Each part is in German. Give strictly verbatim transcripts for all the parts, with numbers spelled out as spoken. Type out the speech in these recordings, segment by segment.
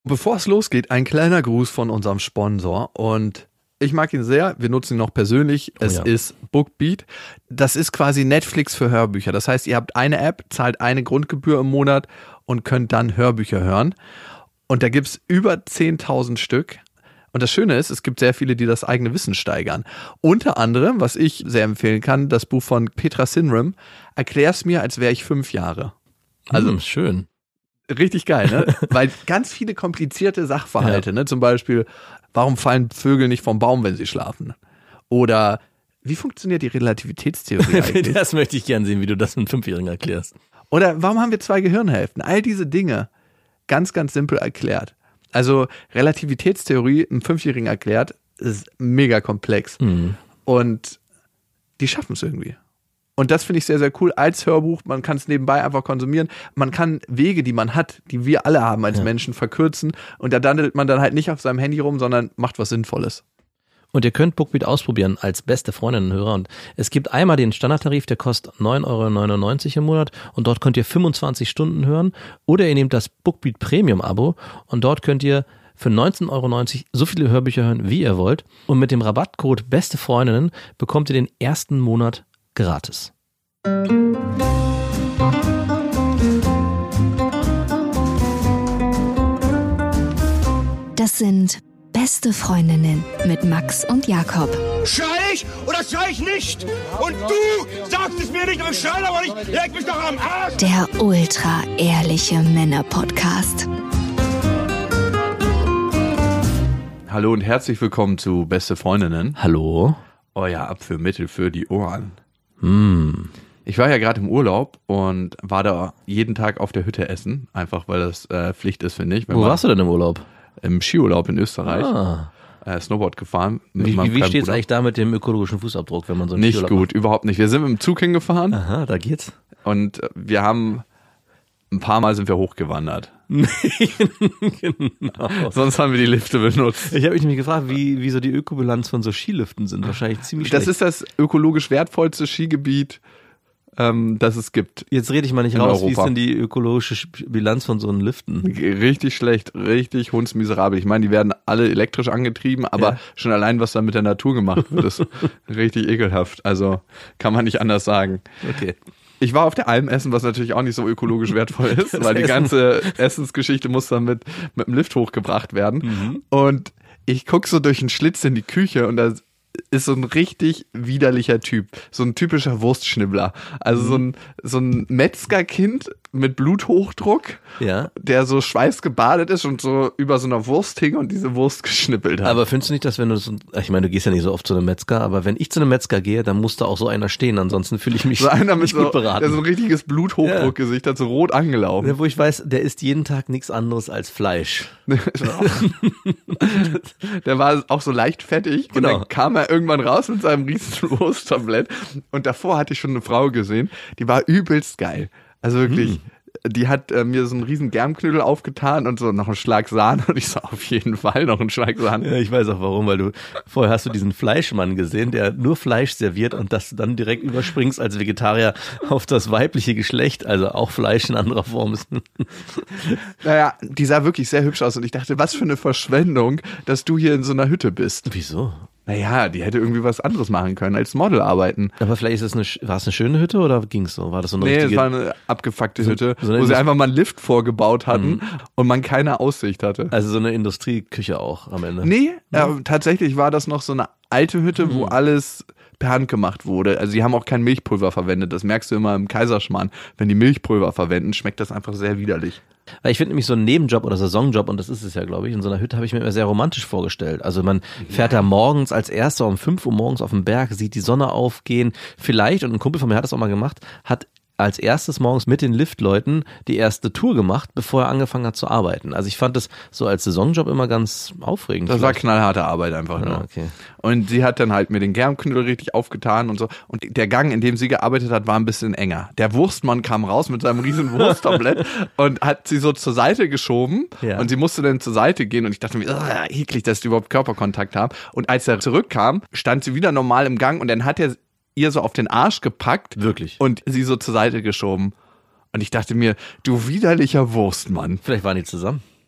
Bevor es losgeht, ein kleiner Gruß von unserem Sponsor und ich mag ihn sehr, wir nutzen ihn noch persönlich, es oh ja. ist Bookbeat. Das ist quasi Netflix für Hörbücher, das heißt, ihr habt eine App, zahlt eine Grundgebühr im Monat und könnt dann Hörbücher hören und da gibt es über zehntausend Stück. Und das Schöne ist, es gibt sehr viele, die das eigene Wissen steigern. Unter anderem, was ich sehr empfehlen kann, das Buch von Petra Sinram, Erklär's mir, als wäre ich fünf Jahre. Also hm, schön. Richtig geil, ne? Weil ganz viele komplizierte Sachverhalte, ja. ne? Zum Beispiel, warum fallen Vögel nicht vom Baum, wenn sie schlafen? Oder wie funktioniert die Relativitätstheorie eigentlich? Das möchte ich gern sehen, wie du das mit einem Fünfjährigen erklärst. Oder warum haben wir zwei Gehirnhälften? All diese Dinge ganz, ganz simpel erklärt. Also Relativitätstheorie einem Fünfjährigen erklärt, ist mega komplex. Mhm. Und die schaffen es irgendwie. Und das finde ich sehr, sehr cool als Hörbuch. Man kann es nebenbei einfach konsumieren. Man kann Wege, die man hat, die wir alle haben als ja. Menschen, verkürzen. Und da dandelt man dann halt nicht auf seinem Handy rum, sondern macht was Sinnvolles. Und ihr könnt Bookbeat ausprobieren als beste Freundinnenhörer. Und es gibt einmal den Standardtarif, der kostet neun Euro neunundneunzig im Monat. Und dort könnt ihr fünfundzwanzig Stunden hören. Oder ihr nehmt das Bookbeat Premium-Abo. Und dort könnt ihr für neunzehn Euro neunzig so viele Hörbücher hören, wie ihr wollt. Und mit dem Rabattcode Beste Freundinnen bekommt ihr den ersten Monat gratis. Das sind Beste Freundinnen mit Max und Jakob. Schrei ich oder schrei ich nicht? Und du sagst es mir nicht und schrei aber nicht. Leg mich doch am Arsch. Der ultra-ehrliche Männer-Podcast. Hallo und herzlich willkommen zu Beste Freundinnen. Hallo. Euer Abführmittel für die Ohren. Hm. Ich war ja gerade im Urlaub und war da jeden Tag auf der Hütte essen, einfach weil das äh, Pflicht ist, finde ich. Wo warst du denn im Urlaub? Im Skiurlaub in Österreich. Ah. Äh, Snowboard gefahren. Mit Wie, wie steht es Bruder. eigentlich da mit dem ökologischen Fußabdruck, wenn man so einen Nicht Skiurlaub gut, macht? überhaupt nicht. Wir sind mit dem Zug hingefahren. Aha, da geht's. Und wir haben ein paar Mal sind wir hochgewandert. Genau. Sonst haben wir die Lifte benutzt. Ich habe mich nämlich gefragt, wie, wie so die Ökobilanz von so Skiliften sind. Wahrscheinlich ziemlich Das schlecht. ist das ökologisch wertvollste Skigebiet, ähm, das es gibt. Jetzt rede ich mal nicht in raus, Europa. Wie ist denn die ökologische Bilanz von so einen Liften? Richtig schlecht, richtig hundsmiserabel. Ich meine, die werden alle elektrisch angetrieben, aber ja. schon allein, was da mit der Natur gemacht wird, ist richtig ekelhaft. Also kann man nicht anders sagen. Okay. Ich war auf der Alm essen, was natürlich auch nicht so ökologisch wertvoll ist, weil die ganze Essensgeschichte muss dann mit, mit dem Lift hochgebracht werden. Mhm. Und ich gucke so durch einen Schlitz in die Küche und da ist so ein richtig widerlicher Typ. So ein typischer Wurstschnibbler. Also mhm. so ein, so ein Metzgerkind mit Bluthochdruck, ja. der so schweißgebadet ist und so über so einer Wurst hing und diese Wurst geschnippelt hat. Aber findest du nicht, dass wenn du so, ich meine, du gehst ja nicht so oft zu einem Metzger, aber wenn ich zu einem Metzger gehe, dann muss da auch so einer stehen, ansonsten fühle ich mich so einer mit nicht gut so, beraten. Der so ein richtiges Bluthochdruckgesicht hat, so rot angelaufen. Ja, wo ich weiß, der isst jeden Tag nichts anderes als Fleisch. Der war auch so leicht fettig genau. Und dann kam er irgendwann raus mit seinem riesen Wursttablett und davor hatte ich schon eine Frau gesehen, die war übelst geil. Also wirklich, hm. die hat äh, mir so einen riesen Germknödel aufgetan und so noch einen Schlag Sahne und ich so, auf jeden Fall noch einen Schlag Sahne. Ja, ich weiß auch warum, weil du, vorher hast du diesen Fleischmann gesehen, der nur Fleisch serviert und dass du dann direkt überspringst als Vegetarier auf das weibliche Geschlecht, also auch Fleisch in anderer Form ist. Naja, die sah wirklich sehr hübsch aus und ich dachte, was für eine Verschwendung, dass du hier in so einer Hütte bist. Wieso? Naja, die hätte irgendwie was anderes machen können, als Model arbeiten. Aber vielleicht ist es eine, war es eine schöne Hütte oder ging's so? War das so eine nee, richtige? Nee, es war eine abgefuckte Hütte, so, so wo sie einfach mal einen Lift vorgebaut hatten mhm. und man keine Aussicht hatte. Also so eine Industrieküche auch am Ende? Nee, ja. äh, tatsächlich war das noch so eine alte Hütte, mhm. wo alles per Hand gemacht wurde. Also die haben auch kein Milchpulver verwendet. Das merkst du immer im Kaiserschmarrn. Wenn die Milchpulver verwenden, schmeckt das einfach sehr widerlich. Weil ich finde nämlich so einen Nebenjob oder Saisonjob, und das ist es ja, glaube ich, in so einer Hütte habe ich mir immer sehr romantisch vorgestellt. Also man fährt ja. da morgens als Erster um fünf Uhr morgens auf den Berg, sieht die Sonne aufgehen. Vielleicht, und ein Kumpel von mir hat das auch mal gemacht, hat als erstes morgens mit den Liftleuten die erste Tour gemacht, bevor er angefangen hat zu arbeiten. Also ich fand das so als Saisonjob immer ganz aufregend. Das vielleicht. war knallharte Arbeit einfach nur. Ja, okay. Und sie hat dann halt mir den Germknödel richtig aufgetan und so. Und der Gang, in dem sie gearbeitet hat, war ein bisschen enger. Der Wurstmann kam raus mit seinem riesen Wursttablett und hat sie so zur Seite geschoben. Ja. Und sie musste dann zur Seite gehen und ich dachte mir, eklig, dass die überhaupt Körperkontakt haben. Und als er zurückkam, stand sie wieder normal im Gang und dann hat er ihr so auf den Arsch gepackt. Wirklich? Und sie so zur Seite geschoben. Und ich dachte mir, du widerlicher Wurstmann. Vielleicht waren die zusammen.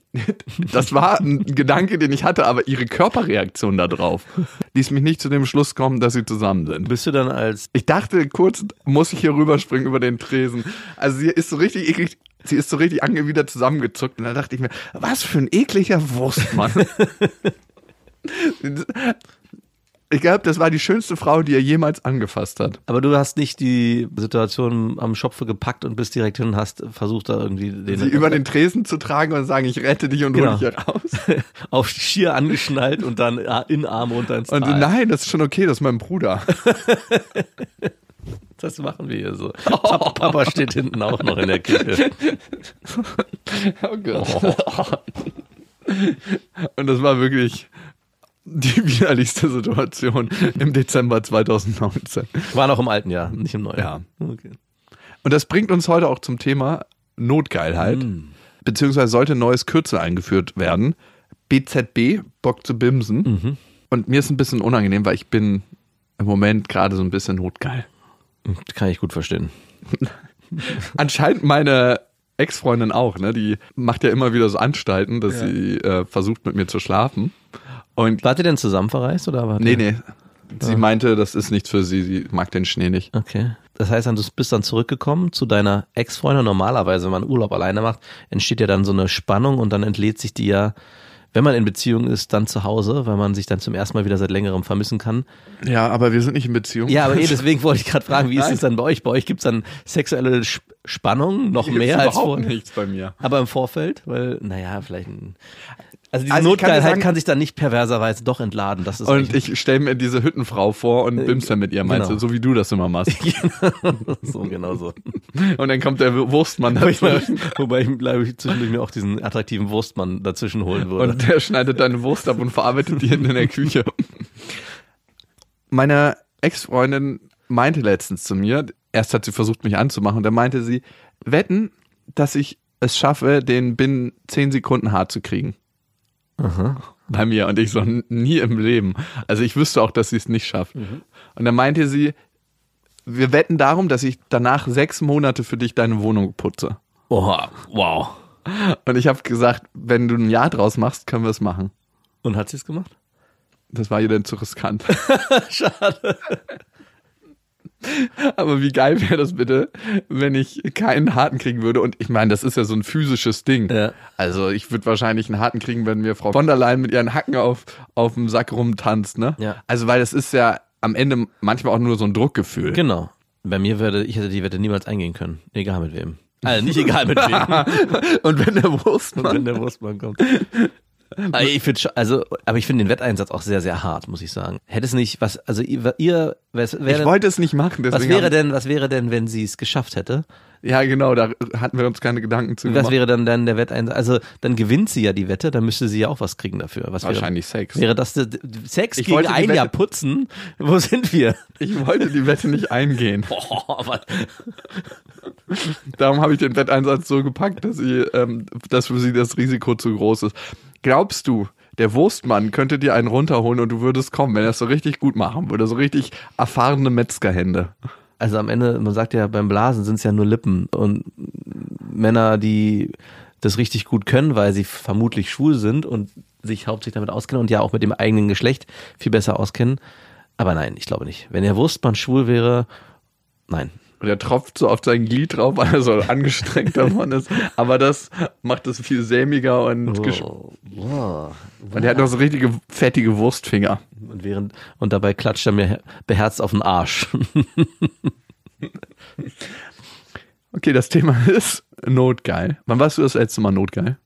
Das war ein Gedanke, den ich hatte, aber ihre Körperreaktion darauf ließ mich nicht zu dem Schluss kommen, dass sie zusammen sind. Bist du dann als... Ich dachte kurz, muss ich hier rüberspringen über den Tresen. Also sie ist so richtig eklig, sie ist so richtig angewidert zusammengezuckt und da dachte ich mir, was für ein ekliger Wurstmann. Ich glaube, das war die schönste Frau, die er jemals angefasst hat. Aber du hast nicht die Situation am Schopfe gapackt und bist direkt hin und hast versucht, da irgendwie... Den Sie über den Tresen zu tragen und sagen, ich rette dich und genau. hol dich hier raus. Auf Schier angeschnallt und dann in Arm runter ins Tal. Und nein, das ist schon okay, das ist mein Bruder. Das machen wir hier so. Papa, Papa steht hinten auch noch in der Küche. Oh Gott. Oh. Und das war wirklich... die widerlichste Situation im Dezember zwanzig neunzehn. War noch im alten Jahr, nicht im neuen. Ja. Okay. Und das bringt uns heute auch zum Thema Notgeilheit. Mm. Beziehungsweise sollte ein neues Kürzel eingeführt werden. B Z B, Bock zu bimsen. Mhm. Und mir ist ein bisschen unangenehm, weil ich bin im Moment gerade so ein bisschen notgeil. Kann ich gut verstehen. Anscheinend meine Ex-Freundin auch, ne? Die macht ja immer wieder so Anstalten, dass ja. sie äh, versucht mit mir zu schlafen. Und wart ihr denn zusammen verreist oder war Nee, nee. Sie ja. meinte, das ist nichts für sie, sie mag den Schnee nicht. Okay. Das heißt, du bist dann zurückgekommen zu deiner Ex-Freundin. Normalerweise, wenn man Urlaub alleine macht, entsteht ja dann so eine Spannung und dann entlädt sich die ja, wenn man in Beziehung ist, dann zu Hause, weil man sich dann zum ersten Mal wieder seit längerem vermissen kann. Ja, aber wir sind nicht in Beziehung. Ja, aber eh, deswegen wollte ich gerade fragen, wie ist es dann bei euch? Bei euch gibt es dann sexuelle Spannung noch Hier mehr als vorher? Überhaupt nichts bei mir. Aber im Vorfeld? Weil, naja, vielleicht ein... Also diese also Notgeilheit kann, sagen, kann sich dann nicht perverserweise doch entladen. Das ist und ich stelle mir diese Hüttenfrau vor und bimst dann mit ihr, meinst genau. du, so wie du das immer machst. so, genau so. Und dann kommt der Wurstmann dazwischen. Wobei ich, glaube ich, zwischendurch mir auch diesen attraktiven Wurstmann dazwischen holen würde. Und der schneidet deine Wurst ab und verarbeitet die hinten in der Küche. Meine Ex-Freundin meinte letztens zu mir, erst hat sie versucht, mich anzumachen, und dann meinte sie, wetten, dass ich es schaffe, den binnen zehn Sekunden hart zu kriegen. Aha. Bei mir. Und ich so, nie im Leben. Also ich wüsste auch, dass sie es nicht schafft. Mhm. Und dann meinte sie, wir wetten darum, dass ich danach sechs Monate für dich deine Wohnung putze. Oha, wow. Und ich habe gesagt, wenn du ein Jahr draus machst, können wir es machen. Und hat sie es gemacht? Das war ihr dann zu riskant. Schade. Aber wie geil wäre das bitte, wenn ich keinen Harten kriegen würde? Und ich meine, das ist ja so ein physisches Ding. Ja. Also ich würde wahrscheinlich einen Harten kriegen, wenn mir Frau von der Leyen mit ihren Hacken auf, auf dem Sack rumtanzt, ne? Ja. Also weil das ist ja am Ende manchmal auch nur so ein Druckgefühl. Genau. Bei mir würde, ich hätte die Wette niemals eingehen können. Egal mit wem. Also nicht egal mit wem. Und wenn der Wurstmann. Und wenn der Wurstmann kommt. Aber ich finde, also, aber ich finde den Wetteinsatz auch sehr, sehr hart, muss ich sagen. Hätte es nicht, was, also ihr, ihr was wäre, ich wollte es nicht machen. Was wäre denn, was wäre denn, wenn sie es geschafft hätte? Ja, genau, da hatten wir uns keine Gedanken zu gemacht. Was wäre dann, dann der Wetteinsatz? Also, dann gewinnt sie ja die Wette, dann müsste sie ja auch was kriegen dafür. Was Wahrscheinlich wäre, Sex. Wäre das der, Sex ich gegen ein Wette, Jahr putzen? Wo sind wir? Ich wollte die Wette nicht eingehen. Boah, was? Darum habe ich den Wetteinsatz so gepackt, dass, sie, ähm, dass für sie das Risiko zu groß ist. Glaubst du, der Wurstmann könnte dir einen runterholen und du würdest kommen, wenn er es so richtig gut machen würde, so richtig erfahrene Metzgerhände? Also am Ende, man sagt ja, beim Blasen sind es ja nur Lippen und Männer, die das richtig gut können, weil sie vermutlich schwul sind und sich hauptsächlich damit auskennen und ja auch mit dem eigenen Geschlecht viel besser auskennen. Aber nein, ich glaube nicht. Wenn der Wurstmann schwul wäre, nein. Und er tropft so auf sein Glied drauf, weil er so angestrengt davon ist. Aber das macht es viel sämiger und oh, oh, und er hat noch so richtige fettige Wurstfinger. Und während und dabei klatscht er mir beherzt auf den Arsch. Okay, das Thema ist notgeil. Wann warst du das letzte Mal notgeil?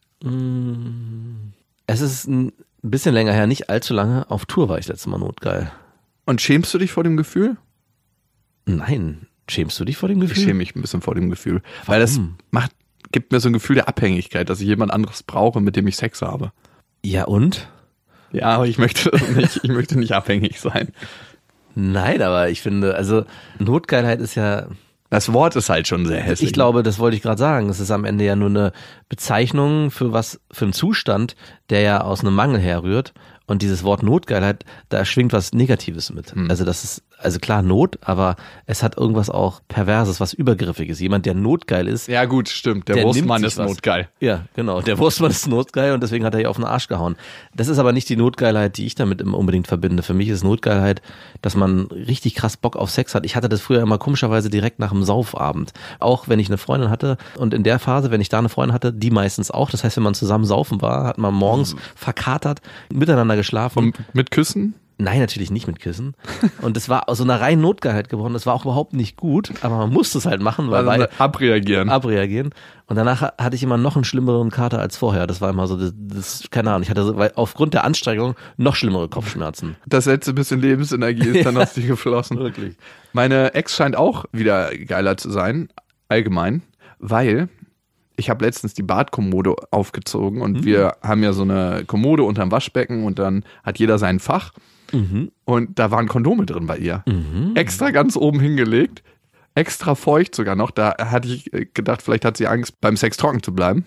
Es ist ein bisschen länger her, nicht allzu lange. Auf Tour war ich das letzte Mal notgeil. Und schämst du dich vor dem Gefühl? Nein. Schämst du dich vor dem Gefühl? Ich schäme mich ein bisschen vor dem Gefühl. Warum? Weil das macht, gibt mir so ein Gefühl der Abhängigkeit, dass ich jemand anderes brauche, mit dem ich Sex habe. Ja und? Ja, aber ich möchte nicht, ich möchte nicht abhängig sein. Nein, aber ich finde, also Notgeilheit ist ja... Das Wort ist halt schon sehr hässlich. Ich glaube, das wollte ich gerade sagen. Es ist am Ende ja nur eine Bezeichnung für was, für einen Zustand, der ja aus einem Mangel herrührt. Und dieses Wort Notgeilheit, da schwingt was Negatives mit. Hm. Also das ist, also klar Not, aber es hat irgendwas auch Perverses, was Übergriffiges. Jemand, der notgeil ist. Ja gut, stimmt. Der, der Wurstmann ist was. notgeil. Ja, genau. Der Wurstmann ist notgeil und deswegen hat er ihr auf den Arsch gehauen. Das ist aber nicht die Notgeilheit, die ich damit immer unbedingt verbinde. Für mich ist Notgeilheit, dass man richtig krass Bock auf Sex hat. Ich hatte das früher immer komischerweise direkt nach dem Saufabend. Auch wenn ich eine Freundin hatte und in der Phase, wenn ich da eine Freundin hatte, die meistens auch. Das heißt, wenn man zusammen saufen war, hat man morgens verkatert, miteinander geschlafen. Und mit Küssen? Nein, natürlich nicht mit Küssen. Und es war aus so einer reinen Notgeilheit geworden. Das war auch überhaupt nicht gut, aber man musste es halt machen, weil, also weil abreagieren. Abreagieren. Und danach hatte ich immer noch einen schlimmeren Kater als vorher. Das war immer so, das, das keine Ahnung. Ich hatte so, weil aufgrund der Anstrengung noch schlimmere Kopfschmerzen. Das letzte bisschen Lebensenergie ist dann aus dir geflossen. Wirklich. Meine Ex scheint auch wieder geiler zu sein, allgemein, weil ich habe letztens die Badkommode aufgezogen und mhm. wir haben ja so eine Kommode unterm Waschbecken und dann hat jeder sein Fach. Mhm. Und da waren Kondome drin bei ihr. Mhm. Extra ganz oben hingelegt. Extra feucht sogar noch. Da hatte ich gedacht, vielleicht hat sie Angst, beim Sex trocken zu bleiben.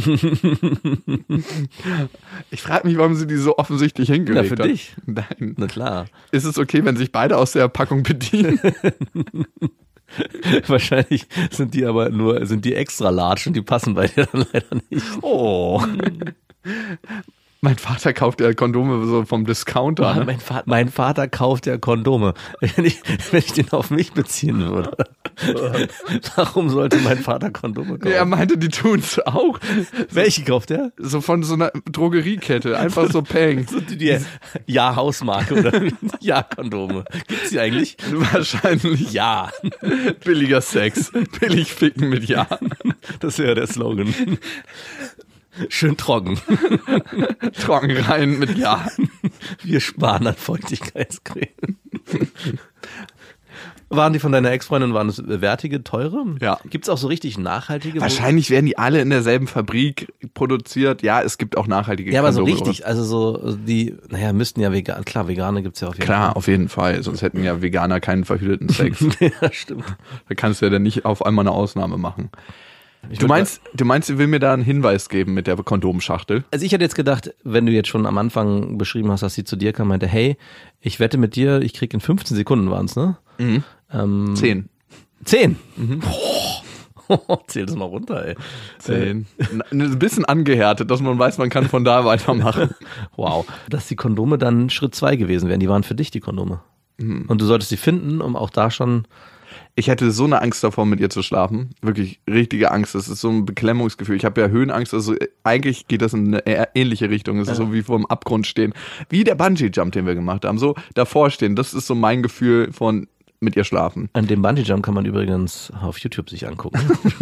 Ich frage mich, warum sie die so offensichtlich hingelegt hat. Na, für dich? Nein. Na klar. Ist es okay, wenn sich beide aus der Packung bedienen? Wahrscheinlich sind die aber nur, sind die extra large und die passen bei dir dann leider nicht. Oh. Mein Vater kauft ja Kondome so vom Discounter. Ja, ne? mein, Va- mein Vater kauft ja Kondome. Wenn ich, wenn ich den auf mich beziehen würde. Warum sollte mein Vater Kondome kaufen? Nee, er meinte, die tun's auch. Welche kauft er? So von so einer Drogeriekette. Einfach so Peng. So die, die Ja-Hausmarke oder Ja-Kondome. Gibt's die eigentlich? Wahrscheinlich. Ja. Billiger Sex. Billig ficken mit Ja. Das wäre der Slogan. Schön trocken. Trocken rein mit Ja. Wir sparen an Feuchtigkeitscreme. Waren die von deiner Ex-Freundin, waren es wertige, teure? Ja. Gibt es auch so richtig nachhaltige? Wahrscheinlich werden die alle in derselben Fabrik produziert. Ja, es gibt auch nachhaltige Ja, aber so Kondome, richtig, also so die, naja, müssten ja vegan, klar, vegane gibt's ja auf jeden Klar, Fall. Klar, auf jeden Fall. Sonst hätten ja Veganer keinen verhüteten Sex. Ja, stimmt. Da kannst du ja dann nicht auf einmal eine Ausnahme machen. Ich Du meinst, du meinst, sie will mir da einen Hinweis geben mit der Kondomschachtel? Also ich hätte jetzt gedacht, wenn du jetzt schon am Anfang beschrieben hast, dass sie zu dir kam, meinte, hey, ich wette mit dir, ich krieg in fünfzehn Sekunden waren's, ne? Mhm. Ähm, Zehn. Zehn? Mhm. Oh, zähl das mal runter, ey. Zehn. Ein bisschen angehärtet, dass man weiß, man kann von da weitermachen. Wow. Dass die Kondome dann Schritt zwei gewesen wären, die waren für dich die Kondome. Mhm. Und du solltest sie finden, um auch da schon... Ich hätte so eine Angst davor, mit ihr zu schlafen. Wirklich richtige Angst. Das ist so ein Beklemmungsgefühl. Ich habe ja Höhenangst. Also eigentlich geht das in eine eher ähnliche Richtung. Es ist ja so wie vor dem Abgrund stehen. Wie der Bungee-Jump, den wir gemacht haben. So davor stehen. Das ist so mein Gefühl von mit ihr schlafen. An dem Bungee-Jump kann man übrigens auf YouTube sich angucken.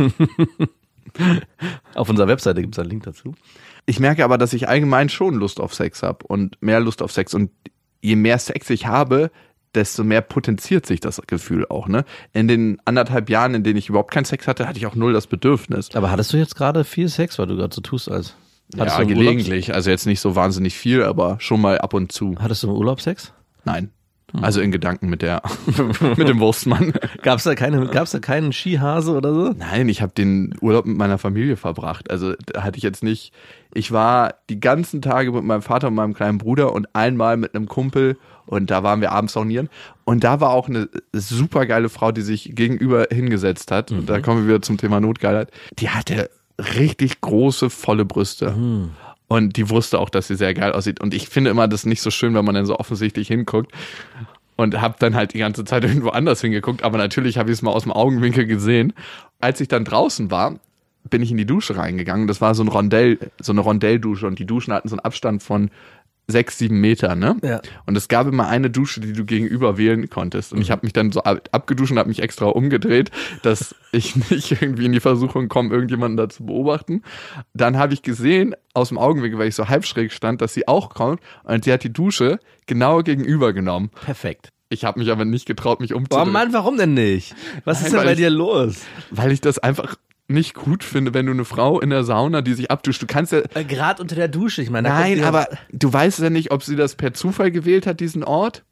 Auf unserer Webseite gibt es einen Link dazu. Ich merke aber, dass ich allgemein schon Lust auf Sex habe. Und mehr Lust auf Sex. Und je mehr Sex ich habe, desto mehr potenziert sich das Gefühl auch, ne? In den anderthalb Jahren, in denen ich überhaupt keinen Sex hatte, hatte ich auch null das Bedürfnis. Aber hattest du jetzt gerade viel Sex, weil du gerade so tust, als hattest ja, du gelegentlich. Urlaubs- Also jetzt nicht so wahnsinnig viel, aber schon mal ab und zu. Hattest du einen Urlaubssex? Nein. Also in Gedanken mit der, mit dem Wurstmann. Gab's da keine, gab's da keinen Skihase oder so? Nein, ich habe den Urlaub mit meiner Familie verbracht. Also da hatte ich jetzt nicht, ich war die ganzen Tage mit meinem Vater und meinem kleinen Bruder und einmal mit einem Kumpel und da waren wir abends saunieren. Und da war auch eine super geile Frau, die sich gegenüber hingesetzt hat. Mhm. Und da kommen wir wieder zum Thema Notgeilheit. Die hatte richtig große, volle Brüste. Mhm. Und die wusste auch, dass sie sehr geil aussieht. Und ich finde immer das nicht so schön, wenn man dann so offensichtlich hinguckt. Und habe dann halt die ganze Zeit irgendwo anders hingeguckt. Aber natürlich habe ich es mal aus dem Augenwinkel gesehen. Als ich dann draußen war, bin ich in die Dusche reingegangen. Das war so ein Rondell, so eine Rondelldusche. Und die Duschen hatten so einen Abstand von sechs, sieben Meter, ne? Ja. Und es gab immer eine Dusche, die du gegenüber wählen konntest. Und mhm. ich habe mich dann so abgeduscht und habe mich extra umgedreht, dass ich nicht irgendwie in die Versuchung komme, irgendjemanden da zu beobachten. Dann habe ich gesehen, aus dem Augenwinkel, weil ich so halb schräg stand, dass sie auch kommt. Und sie hat die Dusche genau gegenüber genommen. Perfekt. Ich habe mich aber nicht getraut, mich umzudrehen. Oh Mann, warum denn nicht? Was Nein, ist denn bei ich, dir los? Weil ich das einfach nicht gut finde, wenn du eine Frau in der Sauna, die sich abduscht, du kannst ja... Gerade unter der Dusche, ich meine... Nein, aber du weißt ja nicht, ob sie das per Zufall gewählt hat, diesen Ort,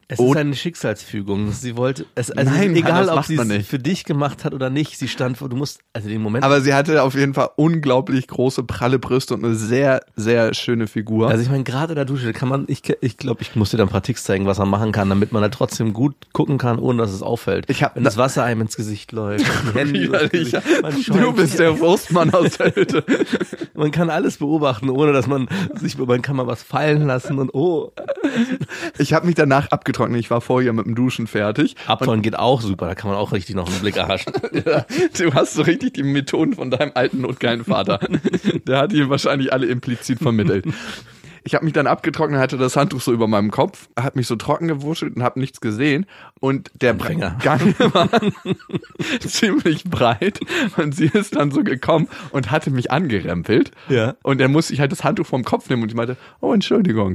Es Und ist eine Schicksalsfügung. Sie wollte, es, also Nein, egal, das ob macht sie man es nicht. für dich gemacht hat oder nicht, sie stand vor, du musst, also den Moment. Aber sie hatte auf jeden Fall unglaublich große, pralle Brüste und eine sehr, sehr schöne Figur. Also ich meine, gerade in der Dusche kann man, ich ich glaube, ich muss dir da ein paar Tricks zeigen, was man machen kann, damit man da trotzdem gut gucken kann, ohne dass es auffällt. Ich hab- Wenn das Wasser einem ins Gesicht läuft, die Hände übers Widerlich. Gesicht, man Du schäumt bist sich- der Wurstmann aus der Hütte. Man kann alles beobachten, ohne dass man sich, man kann mal was fallen lassen und oh, Ich habe mich danach abgetrocknet. Ich war vorher mit dem Duschen fertig. Abtollen geht auch super, da kann man auch richtig noch einen Blick erhaschen. Ja, du hast so richtig die Methoden von deinem alten notgeilen Vater. Der hat die wahrscheinlich alle implizit vermittelt. Ich habe mich dann abgetrocknet, hatte das Handtuch so über meinem Kopf, hat mich so trocken gewuschelt und habe nichts gesehen. Und der Bra- Anfänger. Gang war ziemlich breit und sie ist dann so gekommen und hatte mich angerempelt. Ja. Und dann musste ich halt das Handtuch vom Kopf nehmen und ich meinte, oh, Entschuldigung.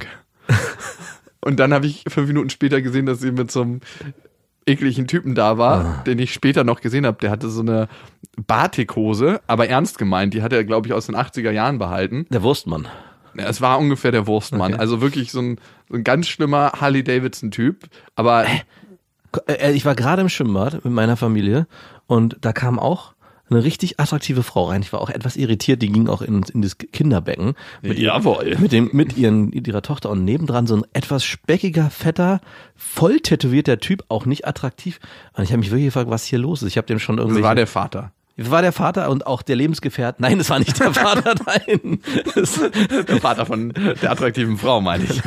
Und dann habe ich fünf Minuten später gesehen, dass sie mit so einem ekligen Typen da war, Ah. den ich später noch gesehen habe. Der hatte so eine Batikhose, aber ernst gemeint. Die hat er, glaube ich, aus den achtziger Jahren behalten. Der Wurstmann. Ja, es war ungefähr der Wurstmann. Okay. Also wirklich so ein, so ein ganz schlimmer Harley-Davidson-Typ. Aber Äh, Ich war gerade im Schwimmbad mit meiner Familie und da kam auch eine richtig attraktive Frau rein. Ich war auch etwas irritiert, die ging auch in, in das Kinderbecken mit, ihr, Jawohl. mit, dem, mit, ihren, mit ihrer Tochter und nebendran so ein etwas speckiger, fetter, voll tätowierter Typ, auch nicht attraktiv. Und ich habe mich wirklich gefragt, was hier los ist. Ich habe dem schon das irgendwie. war der Vater. War der Vater und auch der Lebensgefährte? Nein, das war nicht der Vater, nein. Das, Der Vater von der attraktiven Frau, meine ich.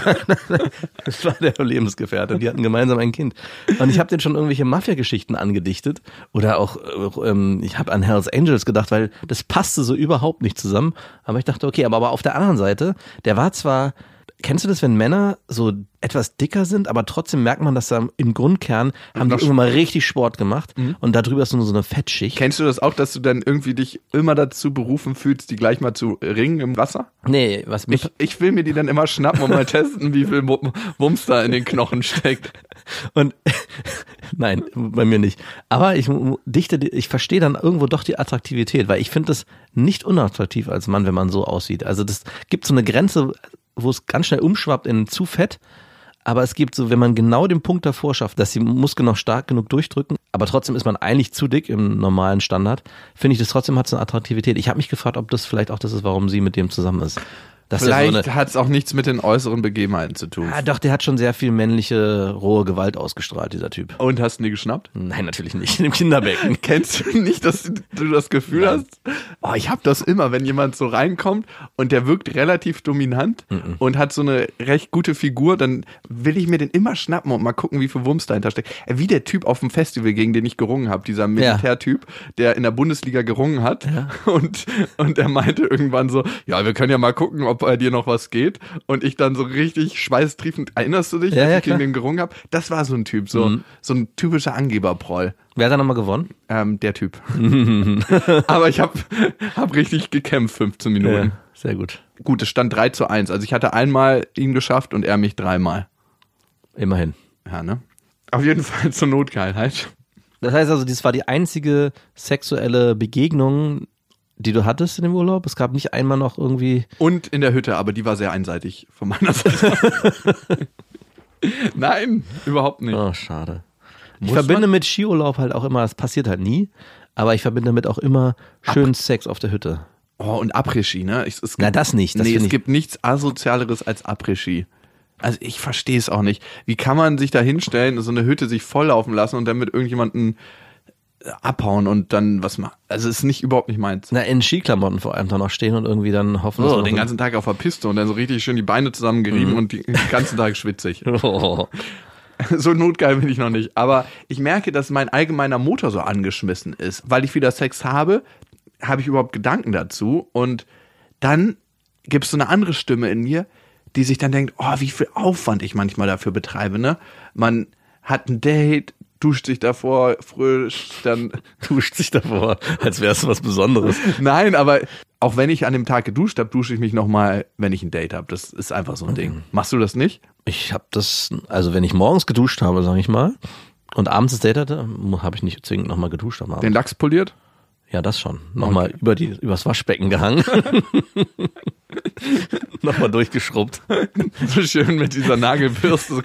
das war der Lebensgefährte und die hatten gemeinsam ein Kind. Und ich habe denen schon irgendwelche Mafia-Geschichten angedichtet oder auch, äh, ähm, ich habe an Hells Angels gedacht, weil das passte so überhaupt nicht zusammen. Aber ich dachte, okay, aber, aber auf der anderen Seite, der war zwar, kennst du das, wenn Männer so etwas dicker sind, aber trotzdem merkt man, dass da im Grundkern haben die noch irgendwann mal richtig Sport gemacht und darüber ist nur so eine Fettschicht. Kennst du das auch, dass du dann irgendwie dich immer dazu berufen fühlst, die gleich mal zu ringen im Wasser? Nee, was mich Ich, ich will mir die dann immer schnappen und mal testen, wie viel Wum- Wumms da in den Knochen steckt. Und nein, bei mir nicht. Aber ich dichte, ich verstehe dann irgendwo doch die Attraktivität, weil ich finde das nicht unattraktiv als Mann, wenn man so aussieht. Also das gibt so eine Grenze, wo es ganz schnell umschwappt in zu fett. Aber es gibt so, wenn man genau den Punkt davor schafft, dass die Muskeln noch stark genug durchdrücken, aber trotzdem ist man eigentlich zu dick im normalen Standard, finde ich das trotzdem hat so eine Attraktivität. Ich habe mich gefragt, ob das vielleicht auch das ist, warum sie mit dem zusammen ist. Das ist ja so Vielleicht eine, hat es auch nichts mit den äußeren Begebenheiten zu tun. ah, doch, der hat schon sehr viel männliche, rohe Gewalt ausgestrahlt, dieser Typ. Und hast du nie geschnappt? Nein, natürlich nicht. Im Kinderbecken. Kennst du nicht, dass du das Gefühl Nein. hast? Oh, ich habe das immer, wenn jemand so reinkommt und der wirkt relativ dominant Mhm. und hat so eine recht gute Figur, dann will ich mir den immer schnappen und mal gucken, wie viel Wumms dahinter steckt. Äh, Wie der Typ auf dem Festival, gegen den ich gerungen habe, dieser Militärtyp, der in der Bundesliga gerungen hat. Ja. Und, und er meinte irgendwann so, ja, wir können ja mal gucken, ob bei dir noch was geht. Und ich dann so richtig schweißtriefend, erinnerst du dich, Ja, als ja, ich gegen klar. den gerungen habe? Das war so ein Typ, so, Mhm. so ein typischer Angeberproll. Wer hat da nochmal gewonnen? Ähm, der Typ. Aber ich habe hab richtig gekämpft, fünfzehn Minuten. sehr gut. Gut, es stand drei zu eins. Also ich hatte einmal ihn geschafft und er mich dreimal. Immerhin. Ja, ne? Auf jeden Fall zur Notgeilheit. Das heißt also, das war die einzige sexuelle Begegnung, die du hattest in dem Urlaub? Es gab nicht einmal noch irgendwie... Und in der Hütte, aber die war sehr einseitig von meiner Seite. Nein, überhaupt nicht. Oh, schade. Ich Muss verbinde man? mit Skiurlaub halt auch immer, das passiert halt nie, aber ich verbinde damit auch immer schönen Sex auf der Hütte. Oh, und Après-Ski, ne? Ich, es gibt, Na, das nicht. Das nee, find es ich- gibt nichts Asozialeres als Après-Ski. Also ich verstehe es auch nicht. Wie kann man sich da hinstellen, so eine Hütte sich volllaufen lassen und dann mit irgendjemandem abhauen und dann was machen? Also es ist nicht überhaupt nicht meins. Na, in Skiklamotten vor allem dann noch stehen und irgendwie dann hoffen, dass So, man den noch- ganzen Tag auf der Piste und dann so richtig schön die Beine zusammengerieben und die- den ganzen Tag schwitzig. Oh. So notgeil bin ich noch nicht. Aber ich merke, dass mein allgemeiner Motor so angeschmissen ist. Weil ich wieder Sex habe, habe ich überhaupt Gedanken dazu. Und dann gibt es so eine andere Stimme in mir, die sich dann denkt, oh, wie viel Aufwand ich manchmal dafür betreibe. Ne? Man hat ein Date, duscht sich davor, frisch, dann... Duscht sich davor, als wäre es was Besonderes. Nein, aber auch wenn ich an dem Tag geduscht habe, dusche ich mich nochmal, wenn ich ein Date habe. Das ist einfach so ein Ding. Machst du das nicht? Ich habe das, also wenn ich morgens geduscht habe, sage ich mal, und abends das Date hatte, habe ich nicht zwingend nochmal geduscht am Abend. Den Lachs poliert? Ja, das schon. Nochmal über die, übers Waschbecken gehangen. Nochmal durchgeschrubbt. So schön mit dieser Nagelbürste.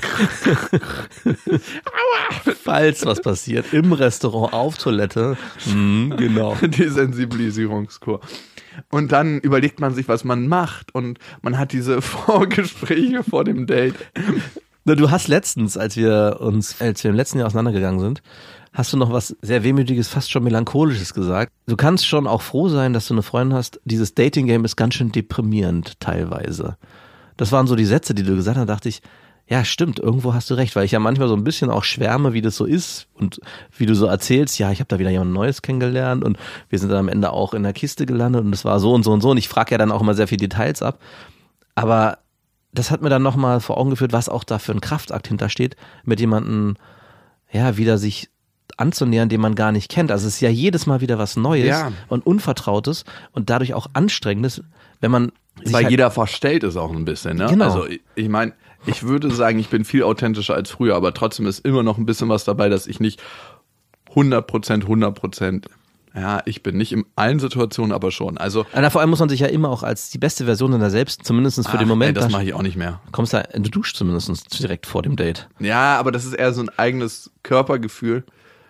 Falls was passiert, im Restaurant, auf Toilette. Mhm, genau. Die Sensibilisierungskur. Und dann überlegt man sich, was man macht. Und man hat diese Vorgespräche vor dem Date. Du hast letztens, als wir uns, als wir im letzten Jahr auseinandergegangen sind, hast du noch was sehr Wehmütiges, fast schon Melancholisches gesagt. Du kannst schon auch froh sein, dass du eine Freundin hast. Dieses Dating-Game ist ganz schön deprimierend teilweise. Das waren so die Sätze, die du gesagt hast, da dachte ich, ja stimmt, irgendwo hast du recht, weil ich ja manchmal so ein bisschen auch schwärme, wie das so ist und wie du so erzählst, ja, ich habe da wieder jemand Neues kennengelernt und wir sind dann am Ende auch in der Kiste gelandet und es war so und so und so und ich frage ja dann auch immer sehr viele Details ab, aber das hat mir dann nochmal vor Augen geführt, was auch da für ein Kraftakt hintersteht, mit jemandem, ja, wieder sich anzunähern, den man gar nicht kennt. Also es ist ja jedes Mal wieder was Neues ja. und Unvertrautes und dadurch auch Anstrengendes, wenn man sich Weil halt jeder verstellt es auch ein bisschen, ne? Genau. Also ich, ich meine, ich würde sagen, ich bin viel authentischer als früher, aber trotzdem ist immer noch ein bisschen was dabei, dass ich nicht hundert Prozent, hundert Prozent, ja, ich bin nicht in allen Situationen, aber schon. Also Na, vor allem muss man sich ja immer auch als die beste Version seiner selbst, zumindest für ach, den Moment. ey, das mache ich auch nicht mehr. Kommst da, du duschst zumindest direkt vor dem Date. Ja, aber das ist eher so ein eigenes Körpergefühl.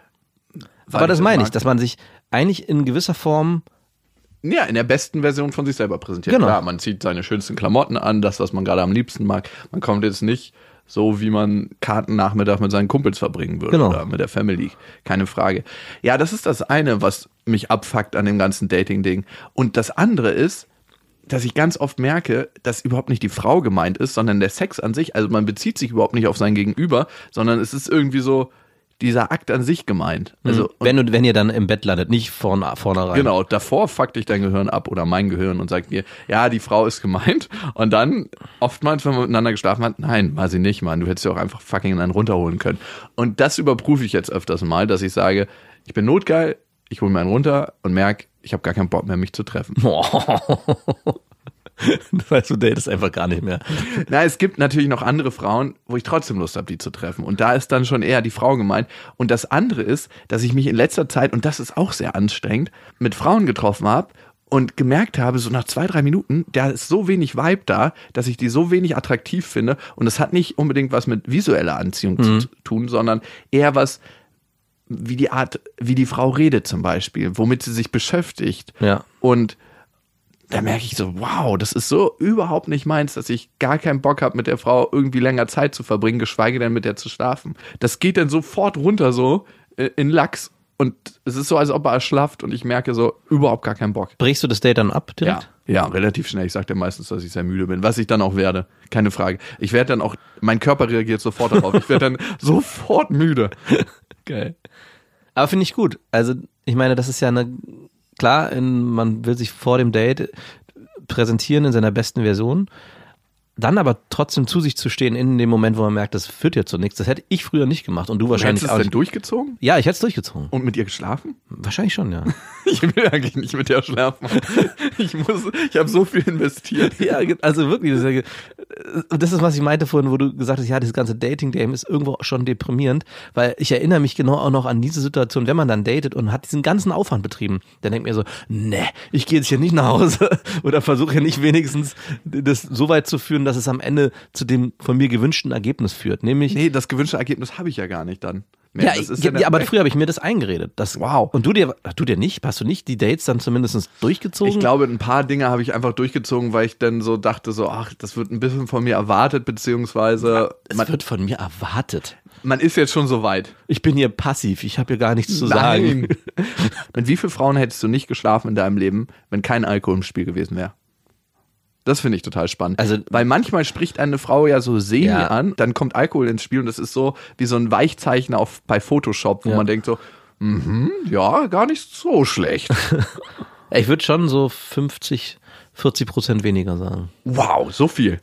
Aber das meine ich, mag. dass man sich eigentlich in gewisser Form Ja, in der besten Version von sich selber präsentiert. Genau. Klar, man zieht seine schönsten Klamotten an, das, was man gerade am liebsten mag. Man kommt jetzt nicht so, wie man Kartennachmittag mit seinen Kumpels verbringen würde Genau. oder mit der Family. Keine Frage. Ja, das ist das eine, was mich abfuckt an dem ganzen Dating-Ding. Und das andere ist, dass ich ganz oft merke, dass überhaupt nicht die Frau gemeint ist, sondern der Sex an sich. Also man bezieht sich überhaupt nicht auf sein Gegenüber, sondern es ist irgendwie so dieser Akt an sich gemeint. Also, und wenn, du, wenn ihr dann im Bett landet, nicht vorne, vornherein. genau, davor fuckt dich dein Gehirn ab oder mein Gehirn und sagt mir, ja, die Frau ist gemeint. Und dann oftmals, wenn man miteinander geschlafen hat, nein, war sie nicht, Mann. Du hättest ja auch einfach fucking einen runterholen können. Und das überprüfe ich jetzt öfters mal, dass ich sage, ich bin notgeil, ich hole mir einen runter und merke, ich habe gar keinen Bock mehr, mich zu treffen. Das heißt, du datest einfach gar nicht mehr. Na, es gibt natürlich noch andere Frauen, wo ich trotzdem Lust habe, die zu treffen. Und da ist dann schon eher die Frau gemeint. Und das andere ist, dass ich mich in letzter Zeit, und das ist auch sehr anstrengend, mit Frauen getroffen habe und gemerkt habe, so nach zwei, drei Minuten, da ist so wenig Vibe da, dass ich die so wenig attraktiv finde. Und das hat nicht unbedingt was mit visueller Anziehung mhm. zu tun, sondern eher was wie die Art, wie die Frau redet zum Beispiel, womit sie sich beschäftigt. Ja. Und da merke ich so, wow, das ist so überhaupt nicht meins, dass ich gar keinen Bock habe, mit der Frau irgendwie länger Zeit zu verbringen, geschweige denn mit der zu schlafen. Das geht dann sofort runter so in Lachs und es ist so, als ob er erschlafft und ich merke so, überhaupt gar keinen Bock. Brichst du das Date dann ab direkt? Ja, ja, relativ schnell. Ich sage dir meistens, dass ich sehr müde bin, was ich dann auch werde. Keine Frage. Ich werde dann auch, mein Körper reagiert sofort darauf. Ich werde dann sofort müde. Geil. Aber finde ich gut. Also ich meine, das ist ja eine... Klar, in, man will sich vor dem Date präsentieren in seiner besten Version, dann aber trotzdem zu sich zu stehen in dem Moment, wo man merkt, das führt ja zu nichts. Das hätte ich früher nicht gemacht und du wahrscheinlich auch. Hättest du es denn durchgezogen? Ja, ich hätte es durchgezogen. Und mit ihr geschlafen? Wahrscheinlich schon, ja. Ich will eigentlich nicht mit der schlafen. Ich muss, ich habe so viel investiert. Ja, also wirklich. Das ist, ja, das ist, was ich meinte vorhin, wo du gesagt hast, ja, dieses ganze Dating-Game ist irgendwo schon deprimierend, weil ich erinnere mich genau auch noch an diese Situation, wenn man dann datet und hat diesen ganzen Aufwand betrieben, dann denkt mir so, ne, ich gehe jetzt hier nicht nach Hause oder versuche hier nicht wenigstens das so weit zu führen, dass es am Ende zu dem von mir gewünschten Ergebnis führt, nämlich... Nee, das gewünschte Ergebnis habe ich ja gar nicht dann. Mehr. Ja, das ist ja, ja aber früher habe ich mir das eingeredet. Das, wow. Und du dir, du dir nicht? Hast du nicht die Dates dann zumindest durchgezogen? Ich glaube, ein paar Dinge habe ich einfach durchgezogen, weil ich dann so dachte, so, ach, das wird ein bisschen von mir erwartet, beziehungsweise... Es man, wird von mir erwartet. Man ist jetzt schon so weit. Ich bin hier passiv, ich habe hier gar nichts zu Nein. sagen. Mit wie vielen Frauen hättest du nicht geschlafen in deinem Leben, wenn kein Alkohol im Spiel gewesen wäre? Das finde ich total spannend. Also, weil manchmal spricht eine Frau ja so semi ja. an, dann kommt Alkohol ins Spiel und das ist so wie so ein Weichzeichner auf, bei Photoshop, wo ja. man denkt so, mhm, ja, gar nicht so schlecht. Ich würde schon so fünfzig, vierzig Prozent weniger sagen. Wow, so viel.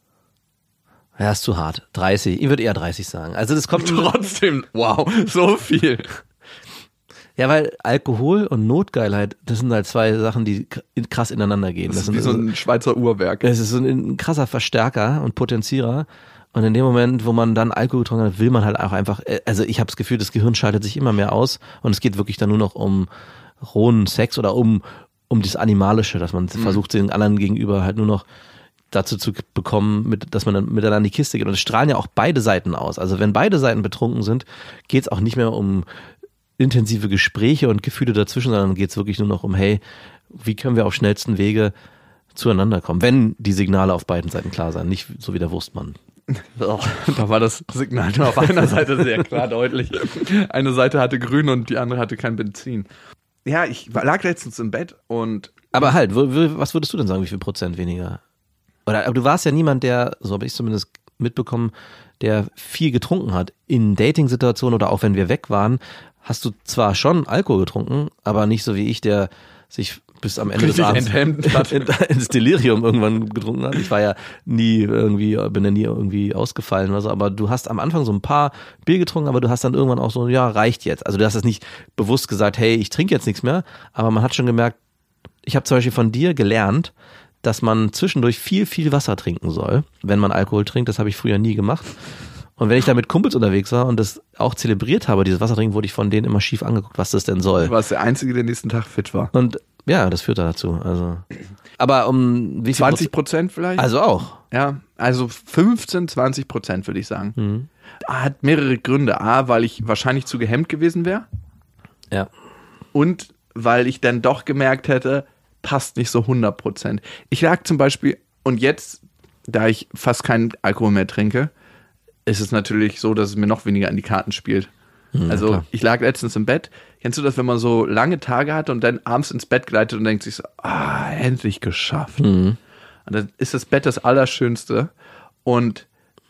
Ja, ist zu hart. dreißig, ich würde eher dreißig sagen. Also das kommt trotzdem, wow, so viel. Ja, weil Alkohol und Notgeilheit, das sind halt zwei Sachen, die krass ineinander gehen. Das, das ist wie sind, so ein Schweizer Uhrwerk. Das ist so ein krasser Verstärker und Potenzierer. Und in dem Moment, wo man dann Alkohol getrunken hat, will man halt auch einfach, also ich habe das Gefühl, das Gehirn schaltet sich immer mehr aus und es geht wirklich dann nur noch um rohen Sex oder um um das Animalische, dass man mhm. versucht, den anderen gegenüber halt nur noch dazu zu bekommen, mit, dass man dann miteinander in die Kiste geht. Und es strahlen ja auch beide Seiten aus. Also wenn beide Seiten betrunken sind, geht es auch nicht mehr um intensive Gespräche und Gefühle dazwischen, sondern geht es wirklich nur noch um, hey, wie können wir auf schnellsten Wege zueinander kommen, wenn die Signale auf beiden Seiten klar sind, nicht so wie der Wurstmann. Da war das Signal nur auf einer Seite sehr klar deutlich. Eine Seite hatte grün und die andere hatte kein Benzin. Ja, ich lag letztens im Bett und... Aber halt, was würdest du denn sagen, wie viel Prozent weniger? Oder aber du warst ja niemand, der, so habe ich zumindest mitbekommen, der viel getrunken hat. In Dating-Situationen oder auch wenn wir weg waren, hast du zwar schon Alkohol getrunken, aber nicht so wie ich, der sich bis am Ende des Abends in, ins Delirium irgendwann getrunken hat. Ich war ja nie irgendwie, bin ja nie irgendwie ausgefallen oder so, aber du hast am Anfang so ein paar Bier getrunken, aber du hast dann irgendwann auch so, ja, reicht jetzt. Also du hast es nicht bewusst gesagt, hey, ich trinke jetzt nichts mehr, aber man hat schon gemerkt, ich habe zum Beispiel von dir gelernt, dass man zwischendurch viel, viel Wasser trinken soll, wenn man Alkohol trinkt. Das habe ich früher nie gemacht. Und wenn ich da mit Kumpels unterwegs war und das auch zelebriert habe, dieses Wasser trinken, wurde ich von denen immer schief angeguckt, was das denn soll. Du warst der Einzige, der nächsten Tag fit war. Und ja, das führt da dazu. Also, aber um wie viel zwanzig Prozent vielleicht? Also auch. Ja, also fünfzehn, zwanzig Prozent würde ich sagen. Mhm. Hat mehrere Gründe. A, weil ich wahrscheinlich zu gehemmt gewesen wäre. Ja. Und weil ich dann doch gemerkt hätte, passt nicht so hundert Prozent. Ich lag zum Beispiel, und jetzt, da ich fast keinen Alkohol mehr trinke, ist es natürlich so, dass es mir noch weniger in die Karten spielt. Mhm, also klar. Ich lag letztens im Bett. Kennst du das, wenn man so lange Tage hat und dann abends ins Bett gleitet und denkt sich so, ah, endlich geschafft. Mhm. Und dann ist das Bett das Allerschönste. Und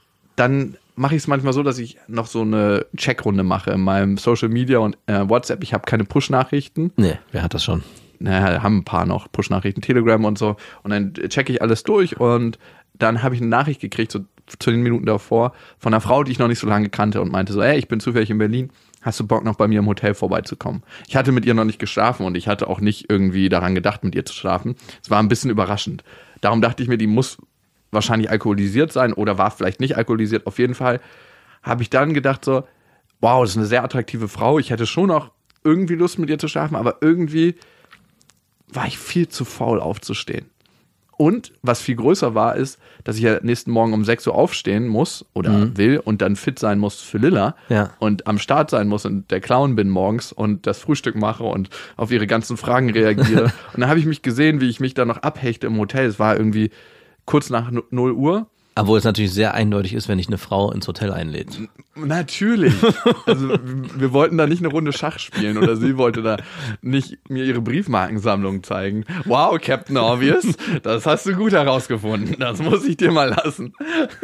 dann mache ich es manchmal so, dass ich noch so eine Checkrunde mache in meinem Social Media und äh, WhatsApp. Ich habe keine Push-Nachrichten. Nee, wer hat das schon? Naja, haben ein paar noch Push-Nachrichten, Telegram und so. Und dann checke ich alles durch und dann habe ich eine Nachricht gekriegt, so zu den Minuten davor, von einer Frau, die ich noch nicht so lange kannte und meinte so, hey, ich bin zufällig in Berlin, hast du Bock noch bei mir im Hotel vorbeizukommen? Ich hatte mit ihr noch nicht geschlafen und ich hatte auch nicht irgendwie daran gedacht, mit ihr zu schlafen. Es war ein bisschen überraschend. Darum dachte ich mir, die muss wahrscheinlich alkoholisiert sein oder war vielleicht nicht alkoholisiert. Auf jeden Fall habe ich dann gedacht so, wow, das ist eine sehr attraktive Frau. Ich hätte schon auch irgendwie Lust, mit ihr zu schlafen, aber irgendwie war ich viel zu faul aufzustehen. Und was viel größer war, ist, dass ich ja nächsten Morgen um sechs Uhr aufstehen muss oder mhm. will und dann fit sein muss für Lilla ja. und am Start sein muss und der Clown bin morgens und das Frühstück mache und auf ihre ganzen Fragen reagiere. Und dann habe ich mich gesehen, wie ich mich da noch abhechte im Hotel. Es war irgendwie kurz nach null Uhr. Obwohl es natürlich sehr eindeutig ist, wenn ich eine Frau ins Hotel einlädt. Natürlich. Also wir wollten da nicht eine Runde Schach spielen oder sie wollte da nicht mir ihre Briefmarkensammlung zeigen. Wow, Captain Obvious, das hast du gut herausgefunden. Das muss ich dir mal lassen.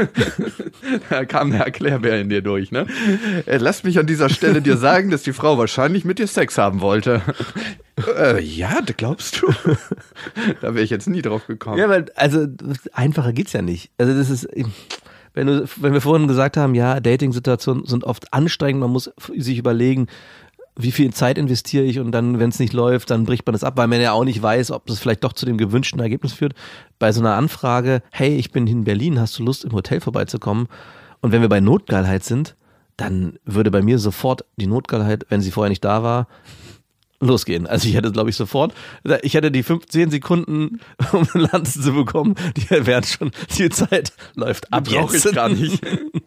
Da kam der Erklärbär in dir durch, ne? Lass mich an dieser Stelle dir sagen, dass die Frau wahrscheinlich mit dir Sex haben wollte. Äh, ja, glaubst du? Da wäre ich jetzt nie drauf gekommen. Ja, weil, also einfacher geht's ja nicht. Also das ist, wenn du, wenn wir vorhin gesagt haben, ja, Dating-Situationen sind oft anstrengend, man muss sich überlegen, wie viel Zeit investiere ich und dann, wenn es nicht läuft, dann bricht man das ab, weil man ja auch nicht weiß, ob das vielleicht doch zu dem gewünschten Ergebnis führt. Bei so einer Anfrage, hey, ich bin in Berlin, hast du Lust, im Hotel vorbeizukommen? Und wenn wir bei Notgeilheit sind, dann würde bei mir sofort die Notgeilheit, wenn sie vorher nicht da war, losgehen. Also ich hätte, glaube ich, sofort, ich hätte die fünfzehn Sekunden, um eine Lanze zu bekommen, die wären schon, die Zeit läuft ab die brauche ich gar nicht.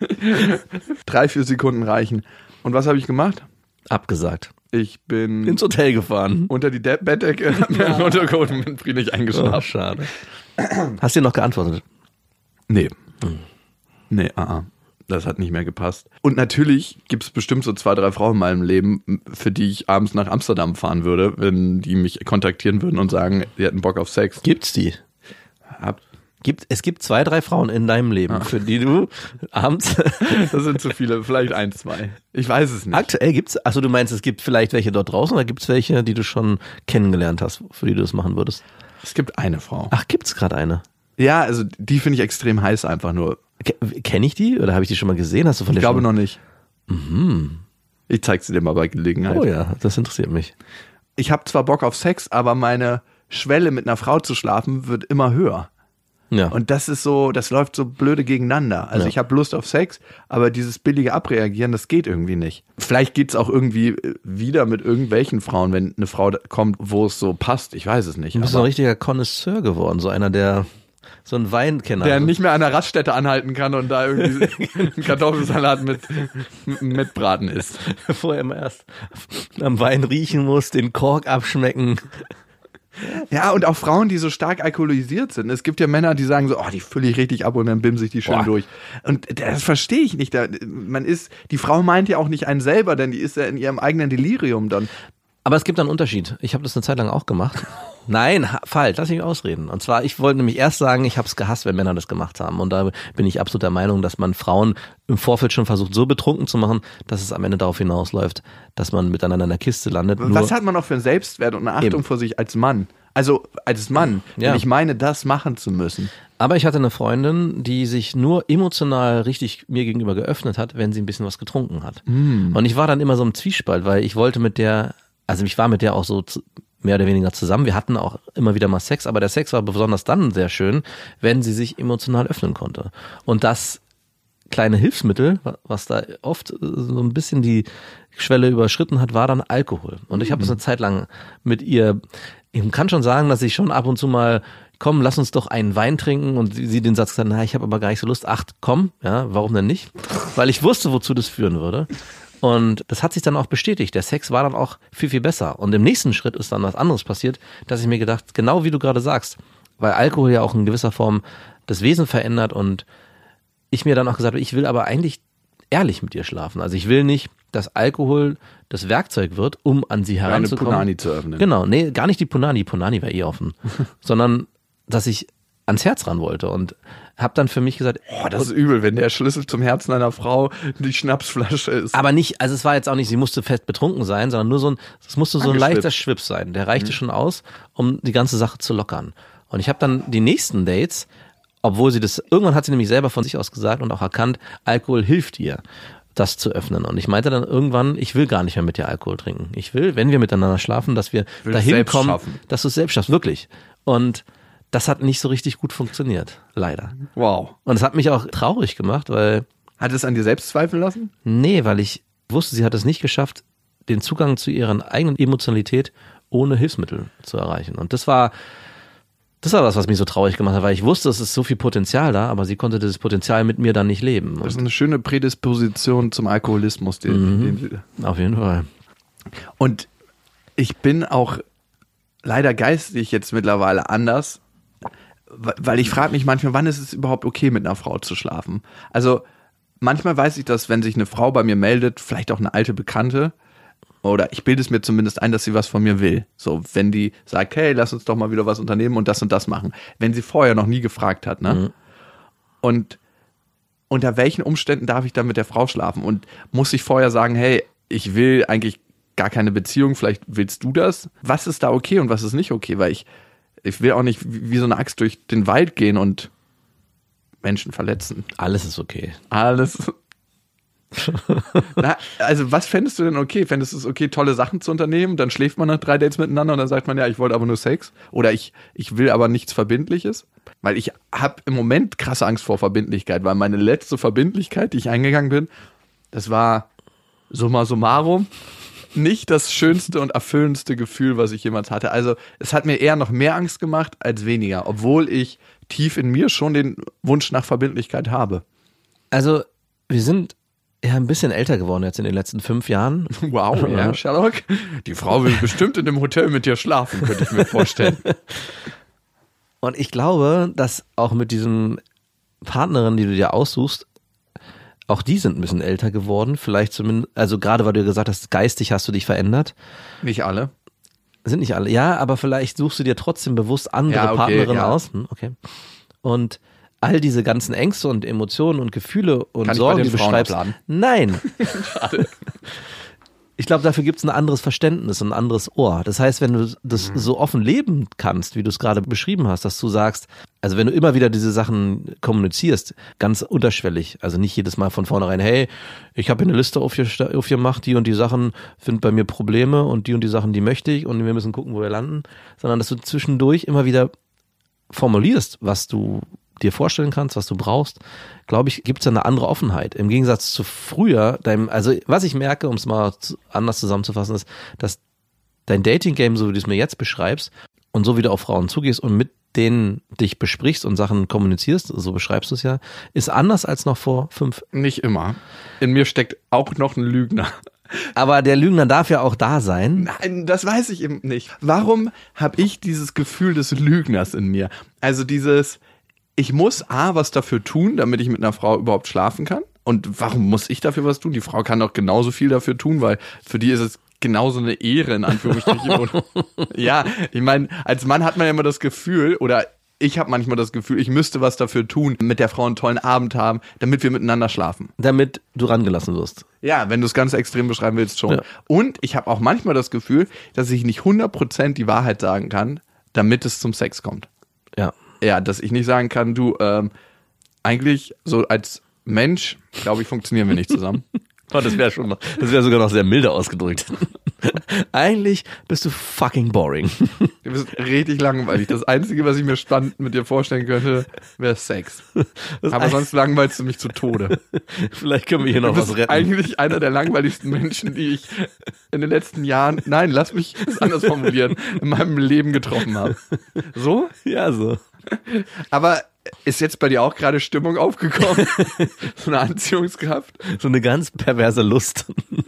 Drei, vier Sekunden reichen. Und was habe ich gemacht? Abgesagt. Ich bin ins Hotel gefahren. Unter die De- Bettdecke, hab mir einen Untergrund und bin friedlich eingeschlafen. Oh, schade. Hast du dir noch geantwortet? Nee. Hm. Nee, ah, ah. Das hat nicht mehr gepasst. Und natürlich gibt es bestimmt so zwei, drei Frauen in meinem Leben, für die ich abends nach Amsterdam fahren würde, wenn die mich kontaktieren würden und sagen, die hätten Bock auf Sex. Gibt's die? Hab, Gibt, es gibt zwei, drei Frauen in deinem Leben, ah. für die du abends... Das sind zu viele, vielleicht ein, zwei. Ich weiß es nicht. Aktuell gibt's, achso, du meinst, es gibt vielleicht welche dort draußen oder gibt's welche, die du schon kennengelernt hast, für die du das machen würdest? Es gibt eine Frau. Ach, gibt's gerade eine? Ja, also die finde ich extrem heiß einfach nur. Kenne ich die oder habe ich die schon mal gesehen? Hast du von ich der glaube schon... noch nicht. Mhm. Ich zeig sie dir mal bei Gelegenheit. Oh ja, das interessiert mich. Ich habe zwar Bock auf Sex, aber meine Schwelle mit einer Frau zu schlafen wird immer höher. Ja. Und das ist so, das läuft so blöde gegeneinander. Also ja. ich habe Lust auf Sex, aber dieses billige Abreagieren, das geht irgendwie nicht. Vielleicht geht's auch irgendwie wieder mit irgendwelchen Frauen, wenn eine Frau kommt, wo es so passt. Ich weiß es nicht. Du bist aber ein richtiger Connoisseur geworden, so einer, der so ein Weinkenner. Der nicht mehr an der Raststätte anhalten kann und da irgendwie einen Kartoffelsalat mit, mit Braten isst. Vorher immer erst am Wein riechen muss, den Kork abschmecken. Ja, und auch Frauen, die so stark alkoholisiert sind. Es gibt ja Männer, die sagen so, oh, die fülle ich richtig ab und dann bimse ich die schön Boah. durch. Und das verstehe ich nicht. Man ist, die Frau meint ja auch nicht einen selber, denn die ist ja in ihrem eigenen Delirium dann. Aber es gibt einen Unterschied. Ich habe das eine Zeit lang auch gemacht. Nein, falsch, lass mich ausreden. Und zwar, ich wollte nämlich erst sagen, ich habe es gehasst, wenn Männer das gemacht haben. Und da bin ich absolut der Meinung, dass man Frauen im Vorfeld schon versucht, so betrunken zu machen, dass es am Ende darauf hinausläuft, dass man miteinander in der Kiste landet. Was Nur hat man auch für einen Selbstwert und eine Achtung Eben. vor sich als Mann? Also als Mann, ja. wenn ich meine, das machen zu müssen. Aber ich hatte eine Freundin, die sich nur emotional richtig mir gegenüber geöffnet hat, wenn sie ein bisschen was getrunken hat. Mm. Und ich war dann immer so im Zwiespalt, weil ich wollte mit der, also ich war mit der auch so mehr oder weniger zusammen. Wir hatten auch immer wieder mal Sex, aber der Sex war besonders dann sehr schön, wenn sie sich emotional öffnen konnte. Und das kleine Hilfsmittel, was da oft so ein bisschen die Schwelle überschritten hat, war dann Alkohol. Und ich habe das eine Zeit lang mit ihr, ich kann schon sagen, dass ich schon ab und zu mal, komm, lass uns doch einen Wein trinken, und sie, sie den Satz gesagt, na, ich habe aber gar nicht so Lust. Ach, komm, ja, warum denn nicht? Weil ich wusste, wozu das führen würde. Und das hat sich dann auch bestätigt. Der Sex war dann auch viel, viel besser. Und im nächsten Schritt ist dann was anderes passiert, dass ich mir gedacht, genau wie du gerade sagst, weil Alkohol ja auch in gewisser Form das Wesen verändert, und ich mir dann auch gesagt habe, ich will aber eigentlich ehrlich mit dir schlafen. Also ich will nicht, dass Alkohol das Werkzeug wird, um an sie heranzukommen. Eine Punani zu öffnen. Genau, nee, gar nicht die Punani, die Punani wäre eh offen, sondern dass ich ans Herz ran wollte, und habe dann für mich gesagt, oh, das ist übel, wenn der Schlüssel zum Herzen einer Frau die Schnapsflasche ist. Aber nicht, also es war jetzt auch nicht, sie musste fest betrunken sein, sondern nur so ein, es musste so ein leichter Schwips sein. Der reichte mhm. schon aus, um die ganze Sache zu lockern. Und ich habe dann die nächsten Dates, obwohl sie das, irgendwann hat sie nämlich selber von sich aus gesagt und auch erkannt, Alkohol hilft ihr, das zu öffnen. Und ich meinte dann irgendwann, ich will gar nicht mehr mit dir Alkohol trinken. Ich will, wenn wir miteinander schlafen, dass wir dahin kommen, schaffen. dass du es selbst schaffst, wirklich. Und das hat nicht so richtig gut funktioniert, leider. Wow. Und es hat mich auch traurig gemacht, weil... Hat es an dir selbst zweifeln lassen? Nee, weil ich wusste, sie hat es nicht geschafft, den Zugang zu ihrer eigenen Emotionalität ohne Hilfsmittel zu erreichen. Und das war... Das war was, was mich so traurig gemacht hat, weil ich wusste, es ist so viel Potenzial da, aber sie konnte dieses Potenzial mit mir dann nicht leben. Das ist eine schöne Prädisposition zum Alkoholismus. Den, mhm. den Auf jeden Fall. Und ich bin auch leider geistig jetzt mittlerweile anders, weil ich frage mich manchmal, wann ist es überhaupt okay, mit einer Frau zu schlafen? Also manchmal weiß ich, dass wenn sich eine Frau bei mir meldet, vielleicht auch eine alte Bekannte, oder ich bilde es mir zumindest ein, dass sie was von mir will. So, wenn die sagt, hey, lass uns doch mal wieder was unternehmen und das und das machen. Wenn sie vorher noch nie gefragt hat, ne? Mhm. Und unter welchen Umständen darf ich dann mit der Frau schlafen? Und muss ich vorher sagen, hey, ich will eigentlich gar keine Beziehung, vielleicht willst du das? Was ist da okay und was ist nicht okay? Weil ich, ich will auch nicht wie so eine Axt durch den Wald gehen und Menschen verletzen. Alles ist okay. Alles Na, also was fändest du denn okay? Fändest du es okay, tolle Sachen zu unternehmen? Dann schläft man nach drei Dates miteinander und dann sagt man, ja, ich wollte aber nur Sex. Oder ich, ich will aber nichts Verbindliches. Weil ich habe im Moment krasse Angst vor Verbindlichkeit, weil meine letzte Verbindlichkeit, die ich eingegangen bin, das war summa summarum nicht das schönste und erfüllendste Gefühl, was ich jemals hatte. Also es hat mir eher noch mehr Angst gemacht als weniger, obwohl ich tief in mir schon den Wunsch nach Verbindlichkeit habe. Also wir sind ja ein bisschen älter geworden jetzt in den letzten fünf Jahren. Wow, ja, Sherlock. Die Frau will bestimmt in dem Hotel mit dir schlafen, könnte ich mir vorstellen. Und ich glaube, dass auch mit diesen Partnerinnen, die du dir aussuchst, auch die sind ein bisschen älter geworden. Vielleicht zumindest, also gerade weil du gesagt hast, geistig hast du dich verändert. Nicht alle. Sind nicht alle, ja, aber vielleicht suchst du dir trotzdem bewusst andere ja, okay, Partnerinnen ja. aus. Hm, okay. Und all diese ganzen Ängste und Emotionen und Gefühle und Kann Sorgen, ich bei den die du Frauen beschreibst. abladen? Nein. Schade. Ich glaube, dafür gibt es ein anderes Verständnis, ein anderes Ohr. Das heißt, wenn du das mhm. so offen leben kannst, wie du es gerade beschrieben hast, dass du sagst, also wenn du immer wieder diese Sachen kommunizierst, ganz unterschwellig, also nicht jedes Mal von vornherein, hey, ich habe eine Liste aufgemacht, die und die Sachen sind bei mir Probleme und die und die Sachen, die möchte ich und wir müssen gucken, wo wir landen, sondern dass du zwischendurch immer wieder formulierst, was du dir vorstellen kannst, was du brauchst, glaube ich, gibt es eine andere Offenheit. Im Gegensatz zu früher, deinem, also was ich merke, um es mal anders zusammenzufassen, ist, dass dein Dating-Game, so wie du es mir jetzt beschreibst, und so wie du auf Frauen zugehst und mit denen dich besprichst und Sachen kommunizierst, so beschreibst du es ja, ist anders als noch vor fünf. Nicht immer. In mir steckt auch noch ein Lügner. Aber der Lügner darf ja auch da sein. Nein, das weiß ich eben nicht. Warum habe ich dieses Gefühl des Lügners in mir? Also dieses, ich muss A, was dafür tun, damit ich mit einer Frau überhaupt schlafen kann. Und warum muss ich dafür was tun? Die Frau kann doch genauso viel dafür tun, weil für die ist es genauso eine Ehre, in Anführungsstrichen. Ja, ich meine, als Mann hat man ja immer das Gefühl, oder ich habe manchmal das Gefühl, ich müsste was dafür tun, mit der Frau einen tollen Abend haben, damit wir miteinander schlafen. Damit du rangelassen wirst. Ja, wenn du es ganz extrem beschreiben willst, schon. Ja. Und ich habe auch manchmal das Gefühl, dass ich nicht hundert Prozent die Wahrheit sagen kann, damit es zum Sex kommt. Ja. Ja, dass ich nicht sagen kann, du, ähm, eigentlich so als Mensch, glaube ich, funktionieren wir nicht zusammen. Oh, das wäre schon noch, das wäre sogar noch sehr milde ausgedrückt. Eigentlich bist du fucking boring. Du bist richtig langweilig. Das Einzige, was ich mir spannend mit dir vorstellen könnte, wäre Sex. Das Aber sonst langweilst du mich zu Tode. Vielleicht können wir hier noch Du bist was retten. eigentlich einer der langweiligsten Menschen, die ich in den letzten Jahren, nein, lass mich das anders formulieren, in meinem Leben getroffen habe. So? Ja, so. Aber ist jetzt bei dir auch gerade Stimmung aufgekommen? So eine Anziehungskraft? So eine ganz perverse Lust.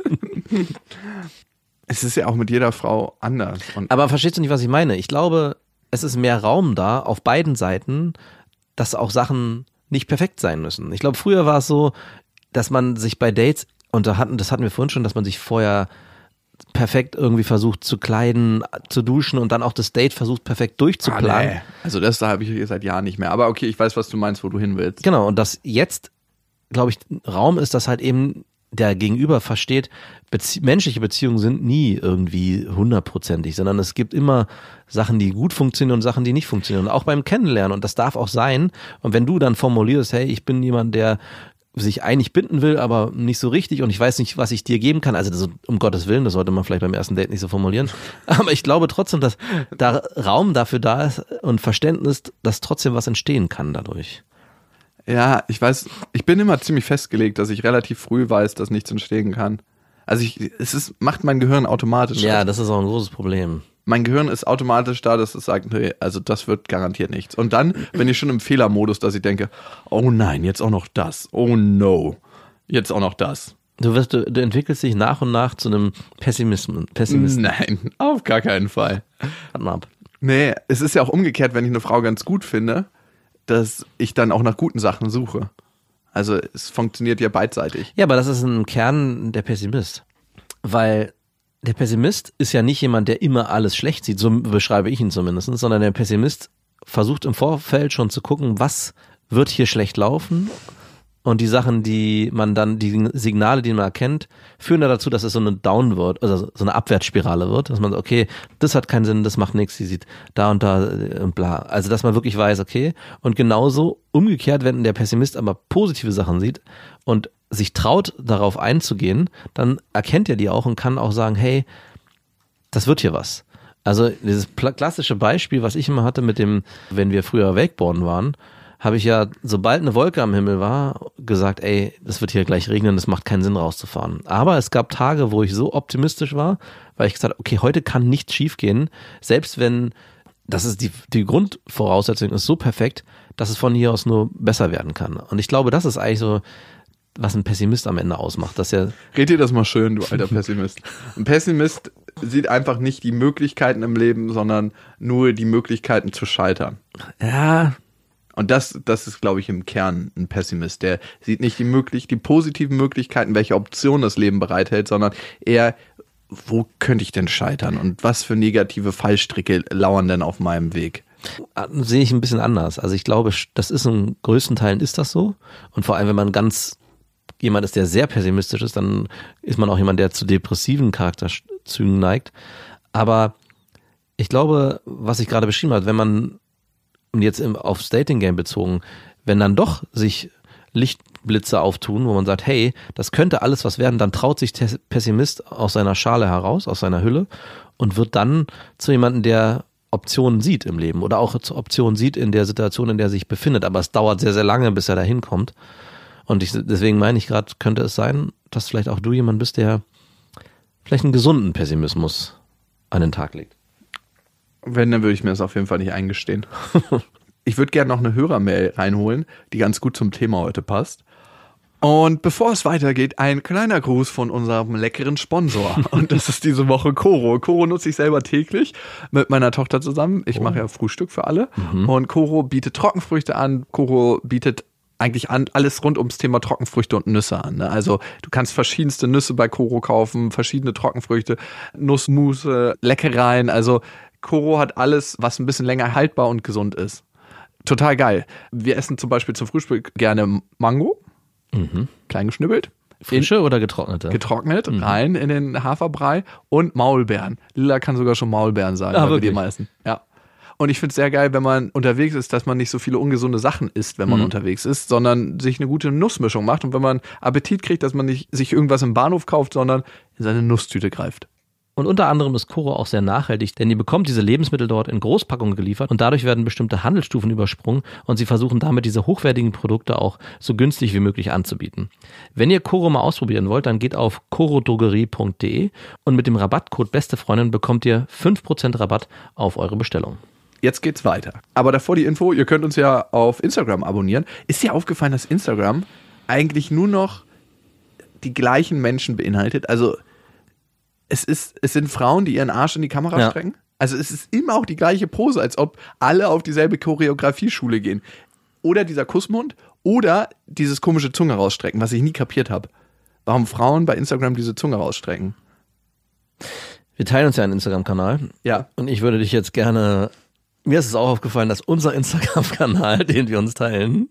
Es ist ja auch mit jeder Frau anders. Und Aber verstehst du nicht, was ich meine? Ich glaube, es ist mehr Raum da auf beiden Seiten, dass auch Sachen nicht perfekt sein müssen. Ich glaube, früher war es so, dass man sich bei Dates, und da hatten, das hatten wir vorhin schon, dass man sich vorher perfekt irgendwie versucht zu kleiden, zu duschen und dann auch das Date versucht perfekt durchzuplanen. Ah, nee. Also das da habe ich seit Jahren nicht mehr. Aber okay, ich weiß, was du meinst, wo du hin willst. Genau, und dass jetzt, glaube ich, Raum ist, dass halt eben der Gegenüber versteht, Bezie- menschliche Beziehungen sind nie irgendwie hundertprozentig, sondern es gibt immer Sachen, die gut funktionieren und Sachen, die nicht funktionieren. Und auch beim Kennenlernen, und das darf auch sein. Und wenn du dann formulierst, hey, ich bin jemand, der sich eigentlich binden will, aber nicht so richtig und ich weiß nicht, was ich dir geben kann. Also das, um Gottes Willen, das sollte man vielleicht beim ersten Date nicht so formulieren. Aber ich glaube trotzdem, dass da Raum dafür da ist und Verständnis, dass trotzdem was entstehen kann dadurch. Ja, ich weiß, ich bin immer ziemlich festgelegt, dass ich relativ früh weiß, dass nichts entstehen kann. Also ich, es ist, macht mein Gehirn automatisch. Ja, das ist auch ein großes Problem. Mein Gehirn ist automatisch da, dass es sagt, nee, also das wird garantiert nichts. Und dann bin ich schon im Fehlermodus, dass ich denke, oh nein, jetzt auch noch das. Oh no, jetzt auch noch das. Du wirst, du, du entwickelst dich nach und nach zu einem Pessimisten. Pessimisten. Nein, auf gar keinen Fall. Warte mal ab. Nee, es ist ja auch umgekehrt, wenn ich eine Frau ganz gut finde, dass ich dann auch nach guten Sachen suche. Also es funktioniert ja beidseitig. Ja, aber das ist im Kern der Pessimist. Weil der Pessimist ist ja nicht jemand, der immer alles schlecht sieht, so beschreibe ich ihn zumindest, sondern der Pessimist versucht im Vorfeld schon zu gucken, was wird hier schlecht laufen, und die Sachen, die man dann, die Signale, die man erkennt, führen da dazu, dass es so eine Downward, also so eine Abwärtsspirale wird, dass man sagt, okay, das hat keinen Sinn, das macht nichts, die sieht da und da und bla. Also dass man wirklich weiß, okay, und genauso umgekehrt, wenn der Pessimist aber positive Sachen sieht und sich traut, darauf einzugehen, dann erkennt er die auch und kann auch sagen, hey, das wird hier was. Also dieses klassische Beispiel, was ich immer hatte mit dem, wenn wir früher Wakeboarden waren, habe ich ja, sobald eine Wolke am Himmel war, gesagt, ey, das wird hier gleich regnen, das macht keinen Sinn rauszufahren. Aber es gab Tage, wo ich so optimistisch war, weil ich gesagt habe, okay, heute kann nichts schief gehen, selbst wenn, das ist die, die Grundvoraussetzung ist so perfekt, dass es von hier aus nur besser werden kann. Und ich glaube, das ist eigentlich so, was ein Pessimist am Ende ausmacht, dass er. Red dir das mal schön, du alter Pessimist. Ein Pessimist sieht einfach nicht die Möglichkeiten im Leben, sondern nur die Möglichkeiten zu scheitern. Ja. Und das, das ist, glaube ich, im Kern ein Pessimist. Der sieht nicht die möglich, die positiven Möglichkeiten, welche Optionen das Leben bereithält, sondern eher, wo könnte ich denn scheitern und was für negative Fallstricke lauern denn auf meinem Weg? Sehe ich ein bisschen anders. Also ich glaube, das ist in größten Teilen ist das so. Und vor allem, wenn man ganz jemand ist, der sehr pessimistisch ist, dann ist man auch jemand, der zu depressiven Charakterzügen neigt. Aber ich glaube, was ich gerade beschrieben habe, wenn man, und jetzt im, aufs Dating-Game bezogen, wenn dann doch sich Lichtblitze auftun, wo man sagt, hey, das könnte alles was werden, dann traut sich der Pessimist aus seiner Schale heraus, aus seiner Hülle und wird dann zu jemandem, der Optionen sieht im Leben oder auch Optionen sieht in der Situation, in der er sich befindet. Aber es dauert sehr, sehr lange, bis er da hinkommt. Und ich, deswegen meine ich gerade, könnte es sein, dass vielleicht auch du jemand bist, der vielleicht einen gesunden Pessimismus an den Tag legt. Wenn, dann würde ich mir das auf jeden Fall nicht eingestehen. Ich würde gerne noch eine Hörermail reinholen, die ganz gut zum Thema heute passt. Und bevor es weitergeht, ein kleiner Gruß von unserem leckeren Sponsor. Und das ist diese Woche Koro. Koro nutze ich selber täglich mit meiner Tochter zusammen. Ich oh. mache ja Frühstück für alle. Mhm. Und Koro bietet Trockenfrüchte an. Koro bietet eigentlich an, alles rund ums Thema Trockenfrüchte und Nüsse an. Ne? Also du kannst verschiedenste Nüsse bei Koro kaufen, verschiedene Trockenfrüchte, Nussmusse, Leckereien. Also Koro hat alles, was ein bisschen länger haltbar und gesund ist. Total geil. Wir essen zum Beispiel zum Frühstück gerne Mango. Mhm. Klein geschnibbelt. Frische oder getrocknete? Getrocknet, mhm. rein in den Haferbrei und Maulbeeren. Lila kann sogar schon Maulbeeren sein, ah, weil wir die mal essen. Ja. Und ich finde es sehr geil, wenn man unterwegs ist, dass man nicht so viele ungesunde Sachen isst, wenn man mhm. unterwegs ist, sondern sich eine gute Nussmischung macht. Und wenn man Appetit kriegt, dass man nicht sich irgendwas im Bahnhof kauft, sondern in seine Nusstüte greift. Und unter anderem ist Koro auch sehr nachhaltig, denn ihr bekommt diese Lebensmittel dort in Großpackungen geliefert und dadurch werden bestimmte Handelsstufen übersprungen und sie versuchen damit diese hochwertigen Produkte auch so günstig wie möglich anzubieten. Wenn ihr Koro mal ausprobieren wollt, dann geht auf korodrogerie punkt de und mit dem Rabattcode Beste Freundin bekommt ihr fünf Prozent Rabatt auf eure Bestellung. Jetzt geht's weiter. Aber davor die Info, ihr könnt uns ja auf Instagram abonnieren. Ist dir aufgefallen, dass Instagram eigentlich nur noch die gleichen Menschen beinhaltet? Also Es, ist, es sind Frauen, die ihren Arsch in die Kamera ja. strecken. Also es ist immer auch die gleiche Pose, als ob alle auf dieselbe Choreografieschule gehen. Oder dieser Kussmund oder dieses komische Zunge rausstrecken, was ich nie kapiert habe. Warum Frauen bei Instagram diese Zunge rausstrecken. Wir teilen uns ja einen Instagram-Kanal. Ja. Und ich würde dich jetzt gerne... Mir ist es auch aufgefallen, dass unser Instagram-Kanal, den wir uns teilen,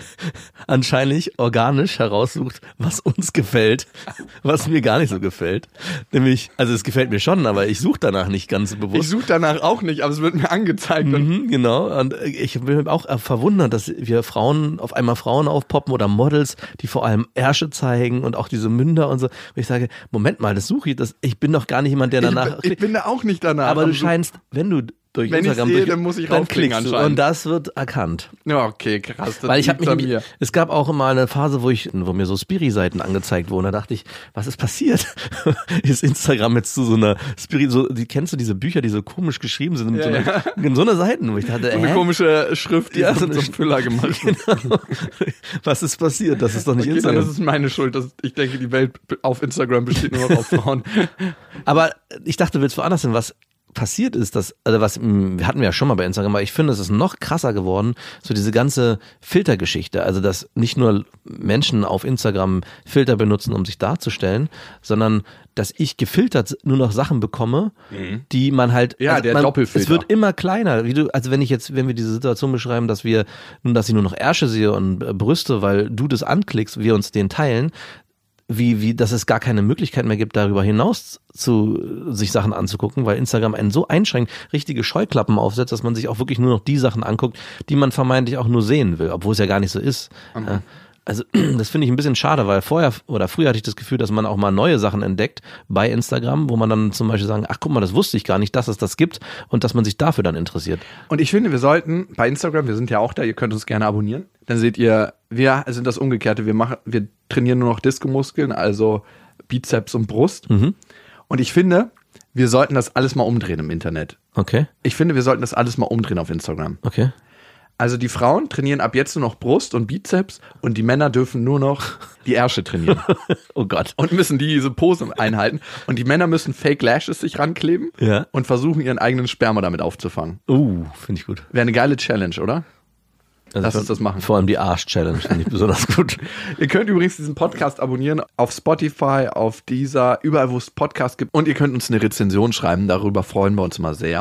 anscheinend organisch heraussucht, was uns gefällt, was mir gar nicht so gefällt. Nämlich, also es gefällt mir schon, aber ich suche danach nicht ganz bewusst. Ich suche danach auch nicht, aber es wird mir angezeigt. Mhm, genau, und ich bin auch verwundert, dass wir Frauen, auf einmal Frauen aufpoppen oder Models, die vor allem Ärsche zeigen und auch diese Münder und so. Und ich sage, Moment mal, das suche ich, das, ich bin doch gar nicht jemand, der danach... Ich, ich bin da auch nicht danach. Aber du scheinst, wenn du... Durch Wenn Instagram, ich sehe, durch, dann muss ich raufklicken anscheinend. Und das wird erkannt. Ja, okay, krass. Weil ich habe mich, nämlich, es gab auch immer eine Phase, wo ich, wo mir so Spiri-Seiten angezeigt wurden. Da dachte ich, was ist passiert? Ist Instagram jetzt zu so einer Spiri, so, die kennst du diese Bücher, die so komisch geschrieben sind, mit ja, so, einer, ja. so einer Seiten, wo ich dachte, so eine hä? komische Schrift, die ja, so zum Füller gemacht. Genau. Was ist passiert? Das ist doch nicht okay, Instagram. Das ist meine Schuld. Dass ich denke, die Welt auf Instagram besteht nur noch auf Frauen. Aber ich dachte, du willst woanders hin, was passiert ist, dass, also was, wir hatten wir ja schon mal bei Instagram, aber ich finde, es ist noch krasser geworden, so diese ganze Filtergeschichte, also dass nicht nur Menschen auf Instagram Filter benutzen, um sich darzustellen, sondern dass ich gefiltert nur noch Sachen bekomme, mhm. die man halt, ja, also der man, Doppelfilter. Es wird immer kleiner, wie du, also wenn ich jetzt, wenn wir diese Situation beschreiben, dass wir, nun, dass ich nur noch Ärsche sehe und äh, Brüste, weil du das anklickst, wir uns den teilen, wie, wie, dass es gar keine Möglichkeit mehr gibt, darüber hinaus zu, sich Sachen anzugucken, weil Instagram einen so einschränkt, richtige Scheuklappen aufsetzt, dass man sich auch wirklich nur noch die Sachen anguckt, die man vermeintlich auch nur sehen will, obwohl es ja gar nicht so ist. Mhm. Also, das finde ich ein bisschen schade, weil vorher oder früher hatte ich das Gefühl, dass man auch mal neue Sachen entdeckt bei Instagram, wo man dann zum Beispiel sagen, ach guck mal, das wusste ich gar nicht, dass es das gibt und dass man sich dafür dann interessiert. Und ich finde, wir sollten bei Instagram, wir sind ja auch da, ihr könnt uns gerne abonnieren, dann seht ihr, wir sind das Umgekehrte, wir machen, wir trainieren nur noch Diskomuskeln, also Bizeps und Brust. Mhm. Und ich finde, wir sollten das alles mal umdrehen im Internet. Okay. Ich finde, wir sollten das alles mal umdrehen auf Instagram. Okay. Also die Frauen trainieren ab jetzt nur noch Brust und Bizeps und die Männer dürfen nur noch die Ärsche trainieren. Oh Gott. Und müssen diese Pose einhalten. Und die Männer müssen Fake Lashes sich rankleben ja. und versuchen, ihren eigenen Sperma damit aufzufangen. Uh, finde ich gut. Wäre eine geile Challenge, oder? Also Lass uns das machen. Vor allem die Arsch-Challenge finde ich besonders gut. Ihr könnt übrigens diesen Podcast abonnieren auf Spotify, auf Deezer, überall, wo es Podcasts gibt. Und ihr könnt uns eine Rezension schreiben, darüber freuen wir uns immer sehr.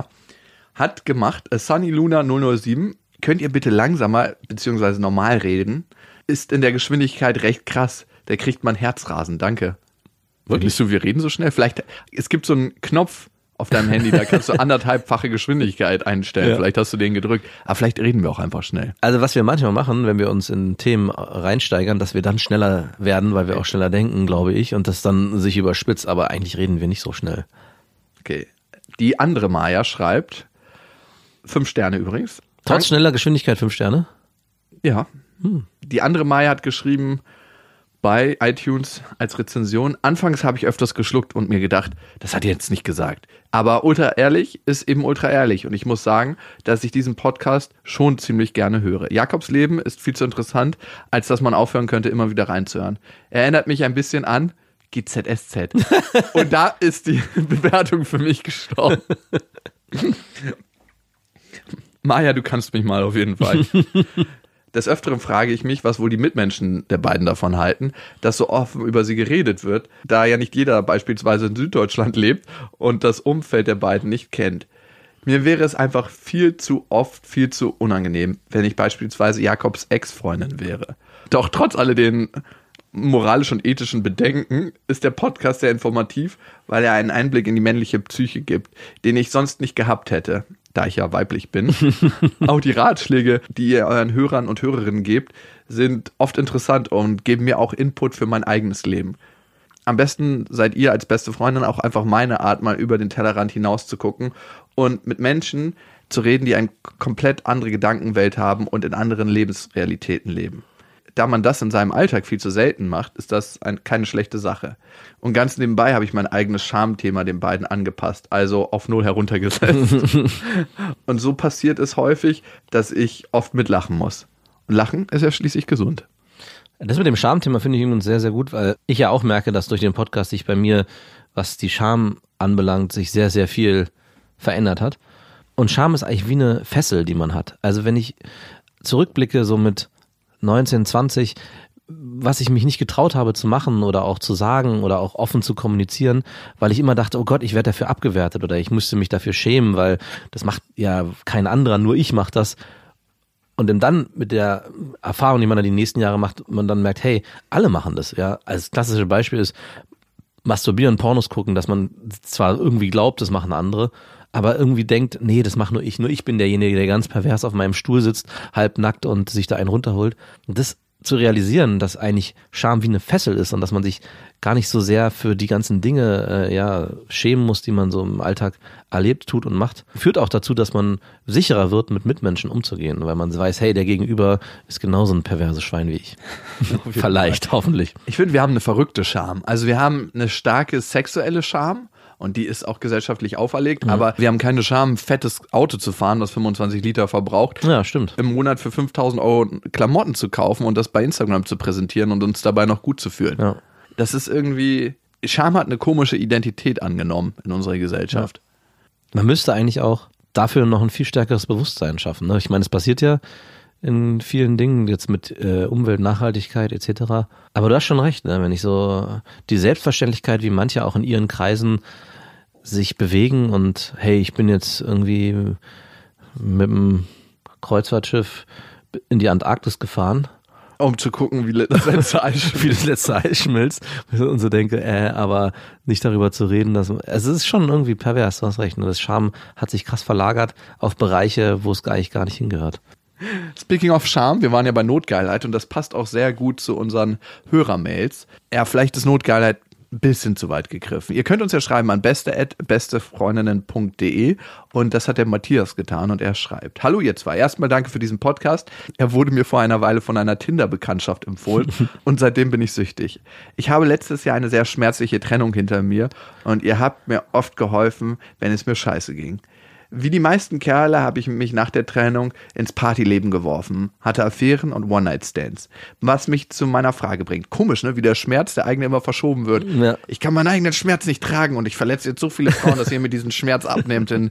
Hat gemacht Sunny Luna null null sieben. Könnt ihr bitte langsamer bzw. normal reden? Ist in der Geschwindigkeit recht krass. Da kriegt man Herzrasen. Danke. Wirklich? Du, wir reden so schnell? Vielleicht, es gibt so einen Knopf auf deinem Handy, da kannst du anderthalbfache Geschwindigkeit einstellen. Ja. Vielleicht hast du den gedrückt. Aber vielleicht reden wir auch einfach schnell. Also was wir manchmal machen, wenn wir uns in Themen reinsteigern, dass wir dann schneller werden, weil wir auch schneller denken, glaube ich, und das dann sich überspitzt. Aber eigentlich reden wir nicht so schnell. Okay. Die andere Maya schreibt, fünf Sterne übrigens. Trotz schneller Geschwindigkeit fünf Sterne? Ja. Hm. Die andere Maya hat geschrieben, bei iTunes als Rezension. Anfangs habe ich öfters geschluckt und mir gedacht, das hat er jetzt nicht gesagt. Aber ultra ehrlich ist eben ultra ehrlich. Und ich muss sagen, dass ich diesen Podcast schon ziemlich gerne höre. Jakobs Leben ist viel zu interessant, als dass man aufhören könnte, immer wieder reinzuhören. Er erinnert mich ein bisschen an G Z S Z. Und da ist die Bewertung für mich gestorben. Maja, du kannst mich mal auf jeden Fall. Des Öfteren frage ich mich, was wohl die Mitmenschen der beiden davon halten, dass so offen über sie geredet wird, da ja nicht jeder beispielsweise in Süddeutschland lebt und das Umfeld der beiden nicht kennt. Mir wäre es einfach viel zu oft, viel zu unangenehm, wenn ich beispielsweise Jakobs Ex-Freundin wäre. Doch trotz alledem moralischen und ethischen Bedenken ist der Podcast sehr informativ, weil er einen Einblick in die männliche Psyche gibt, den ich sonst nicht gehabt hätte, da ich ja weiblich bin. Auch die Ratschläge, die ihr euren Hörern und Hörerinnen gebt, sind oft interessant und geben mir auch Input für mein eigenes Leben. Am besten seid ihr als beste Freundin auch einfach meine Art, mal über den Tellerrand hinaus zu gucken und mit Menschen zu reden, die eine komplett andere Gedankenwelt haben und in anderen Lebensrealitäten leben. Da man das in seinem Alltag viel zu selten macht, ist das ein, keine schlechte Sache. Und ganz nebenbei habe ich mein eigenes Schamthema den beiden angepasst, also auf null heruntergesetzt. Und so passiert es häufig, dass ich oft mitlachen muss. Und Lachen ist ja schließlich gesund. Das mit dem Schamthema finde ich übrigens sehr, sehr gut, weil ich ja auch merke, dass durch den Podcast sich bei mir, was die Scham anbelangt, sich sehr, sehr viel verändert hat. Und Scham ist eigentlich wie eine Fessel, die man hat. Also wenn ich zurückblicke, so mit neunzehn, zwanzig, was ich mich nicht getraut habe zu machen oder auch zu sagen oder auch offen zu kommunizieren, weil ich immer dachte, oh Gott, ich werde dafür abgewertet oder ich müsste mich dafür schämen, weil das macht ja kein anderer, nur ich mache das. Und dann mit der Erfahrung, die man dann die nächsten Jahre macht, man dann merkt, hey, alle machen das. Ja, als klassisches Beispiel ist Masturbieren, Pornos gucken, dass man zwar irgendwie glaubt, das machen andere, aber irgendwie denkt, nee, das mache nur ich. Nur ich bin derjenige, der ganz pervers auf meinem Stuhl sitzt, halbnackt und sich da einen runterholt. Und das zu realisieren, dass eigentlich Scham wie eine Fessel ist und dass man sich gar nicht so sehr für die ganzen Dinge äh, ja schämen muss, die man so im Alltag erlebt, tut und macht, führt auch dazu, dass man sicherer wird, mit Mitmenschen umzugehen, weil man weiß, hey, der Gegenüber ist genauso ein perverses Schwein wie ich. Vielleicht, hoffentlich. Ich finde, wir haben eine verrückte Scham. Also wir haben eine starke sexuelle Scham. Und die ist auch gesellschaftlich auferlegt, mhm. aber wir haben keine Scham, ein fettes Auto zu fahren, das fünfundzwanzig Liter verbraucht. Ja, stimmt. Im Monat für fünftausend Euro Klamotten zu kaufen und das bei Instagram zu präsentieren und uns dabei noch gut zu fühlen. Ja. Das ist irgendwie, Scham hat eine komische Identität angenommen in unserer Gesellschaft. Ja. Man müsste eigentlich auch dafür noch ein viel stärkeres Bewusstsein schaffen. Ne? Ich meine, es passiert ja in vielen Dingen, jetzt mit äh, Umwelt, Nachhaltigkeit et cetera. Aber du hast schon recht, ne? Wenn ich so die Selbstverständlichkeit, wie manche auch in ihren Kreisen sich bewegen und hey, ich bin jetzt irgendwie mit dem Kreuzfahrtschiff in die Antarktis gefahren. Um zu gucken, wie das letzte Eis schmilzt. wie das letzte Eis schmilzt. Und so denke, äh, aber nicht darüber zu reden, dass also es ist schon irgendwie pervers, du hast recht. Ne? Das Scham hat sich krass verlagert auf Bereiche, wo es eigentlich gar nicht hingehört. Speaking of Scham, wir waren ja bei Notgeilheit und das passt auch sehr gut zu unseren Hörermails. Ja, vielleicht ist Notgeilheit ein bisschen zu weit gegriffen. Ihr könnt uns ja schreiben an beste at bestefreundinnen punkt de und das hat der Matthias getan und er schreibt: Hallo ihr zwei, erstmal danke für diesen Podcast. Er wurde mir vor einer Weile von einer Tinder-Bekanntschaft empfohlen und seitdem bin ich süchtig. Ich habe letztes Jahr eine sehr schmerzliche Trennung hinter mir und ihr habt mir oft geholfen, wenn es mir scheiße ging. Wie die meisten Kerle habe ich mich nach der Trennung ins Partyleben geworfen, hatte Affären und One-Night-Stands. Was mich zu meiner Frage bringt. Komisch, ne? Wie der Schmerz der eigene immer verschoben wird. Ja. Ich kann meinen eigenen Schmerz nicht tragen und ich verletze jetzt so viele Frauen, dass ihr mir diesen Schmerz abnehmt in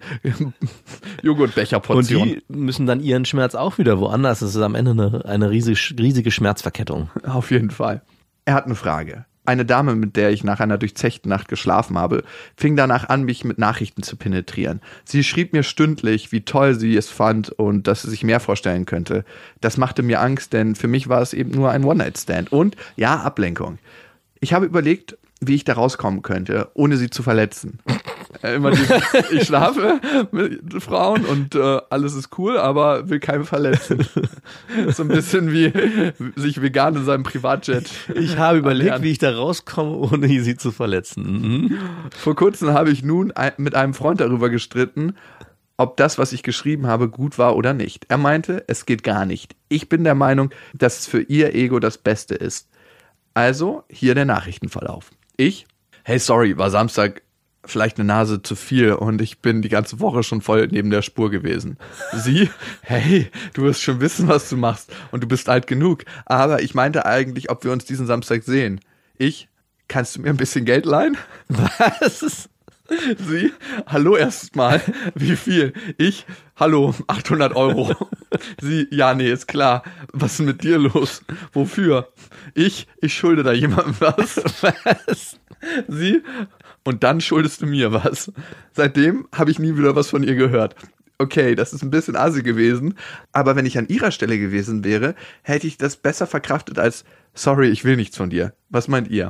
Joghurtbecherportionen. Und die müssen dann ihren Schmerz auch wieder woanders. Das ist am Ende eine, eine riesig, riesige Schmerzverkettung. Auf jeden Fall. Er hat eine Frage. Eine Dame, mit der ich nach einer durchzechten Nacht geschlafen habe, fing danach an, mich mit Nachrichten zu penetrieren. Sie schrieb mir stündlich, wie toll sie es fand und dass sie sich mehr vorstellen könnte. Das machte mir Angst, denn für mich war es eben nur ein One-Night-Stand und, ja, Ablenkung. Ich habe überlegt, wie ich da rauskommen könnte, ohne sie zu verletzen. Immer die, ich schlafe mit Frauen und äh, alles ist cool, aber will keinen verletzen. So ein bisschen wie sich vegan in seinem Privatjet. Ich habe überlegt, ernähren. Wie ich da rauskomme, ohne sie zu verletzen. Mhm. Vor kurzem habe ich nun mit einem Freund darüber gestritten, ob das, was ich geschrieben habe, gut war oder nicht. Er meinte, es geht gar nicht. Ich bin der Meinung, dass es für ihr Ego das Beste ist. Also, hier der Nachrichtenverlauf. Ich, hey, sorry, war Samstag vielleicht eine Nase zu viel und ich bin die ganze Woche schon voll neben der Spur gewesen. Sie, hey, du wirst schon wissen, was du machst und du bist alt genug. Aber ich meinte eigentlich, ob wir uns diesen Samstag sehen. Ich, kannst du mir ein bisschen Geld leihen? Was? Sie, hallo erstmal, wie viel? Ich, hallo, achthundert Euro. Sie, ja, nee, ist klar. Was ist mit dir los? Wofür? Ich, ich schulde da jemandem was. Was? Sie, und dann schuldest du mir was. Seitdem habe ich nie wieder was von ihr gehört. Okay, das ist ein bisschen assi gewesen, aber wenn ich an ihrer Stelle gewesen wäre, hätte ich das besser verkraftet als, sorry, ich will nichts von dir. Was meint ihr?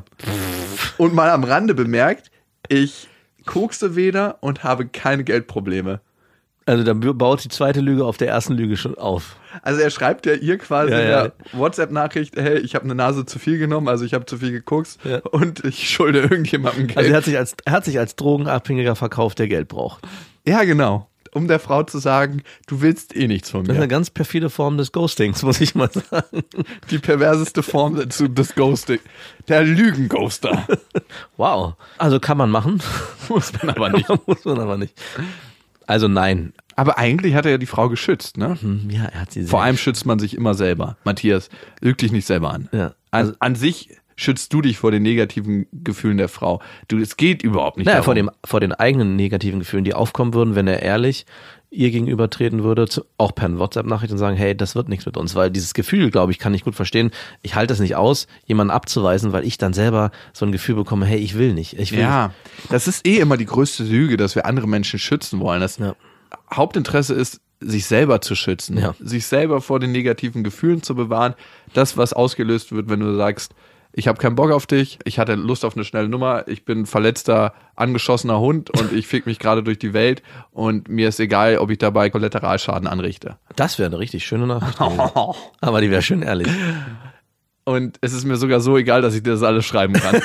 Und mal am Rande bemerkt, ich kokse weder und habe keine Geldprobleme. Also dann baut die zweite Lüge auf der ersten Lüge schon auf. Also er schreibt ja ihr quasi ja, in ja. der WhatsApp-Nachricht, hey, ich habe eine Nase zu viel genommen, also ich habe zu viel gekokst ja. und ich schulde irgendjemandem Geld. Also er hat sich als, er hat sich als Drogenabhängiger verkauft, der Geld braucht. Ja, genau. Um der Frau zu sagen, du willst eh nichts von mir. Das ist eine ganz perfide Form des Ghostings, muss ich mal sagen. Die perverseste Form des Ghosting. Der Lügenghoster. Wow. Also kann man machen. Muss man aber nicht. Muss man aber nicht. Also nein. Aber eigentlich hat er ja die Frau geschützt, ne? Ja, er hat sie sehr Vor allem schützt man sich immer selber. Matthias, lüg dich nicht selber an. Ja. Also an, an sich schützt du dich vor den negativen Gefühlen der Frau. Du, es geht überhaupt nicht naja, darum. vor dem, vor den eigenen negativen Gefühlen, die aufkommen würden, wenn er ehrlich ihr gegenüber treten würde, zu, auch per WhatsApp-Nachricht und sagen, hey, das wird nichts mit uns, weil dieses Gefühl, glaube ich, kann ich gut verstehen. Ich halte es nicht aus, jemanden abzuweisen, weil ich dann selber so ein Gefühl bekomme, hey, ich will nicht. Ich will ja, nicht. Das ist eh immer die größte Lüge, dass wir andere Menschen schützen wollen. Das ja. Hauptinteresse ist, sich selber zu schützen, ja. sich selber vor den negativen Gefühlen zu bewahren. Das, was ausgelöst wird, wenn du sagst, ich habe keinen Bock auf dich, ich hatte Lust auf eine schnelle Nummer, ich bin ein verletzter, angeschossener Hund und ich fick mich gerade durch die Welt und mir ist egal, ob ich dabei Kollateralschaden anrichte. Das wäre eine richtig schöne Nachricht. Aber die wäre schön ehrlich. Und es ist mir sogar so egal, dass ich dir das alles schreiben kann.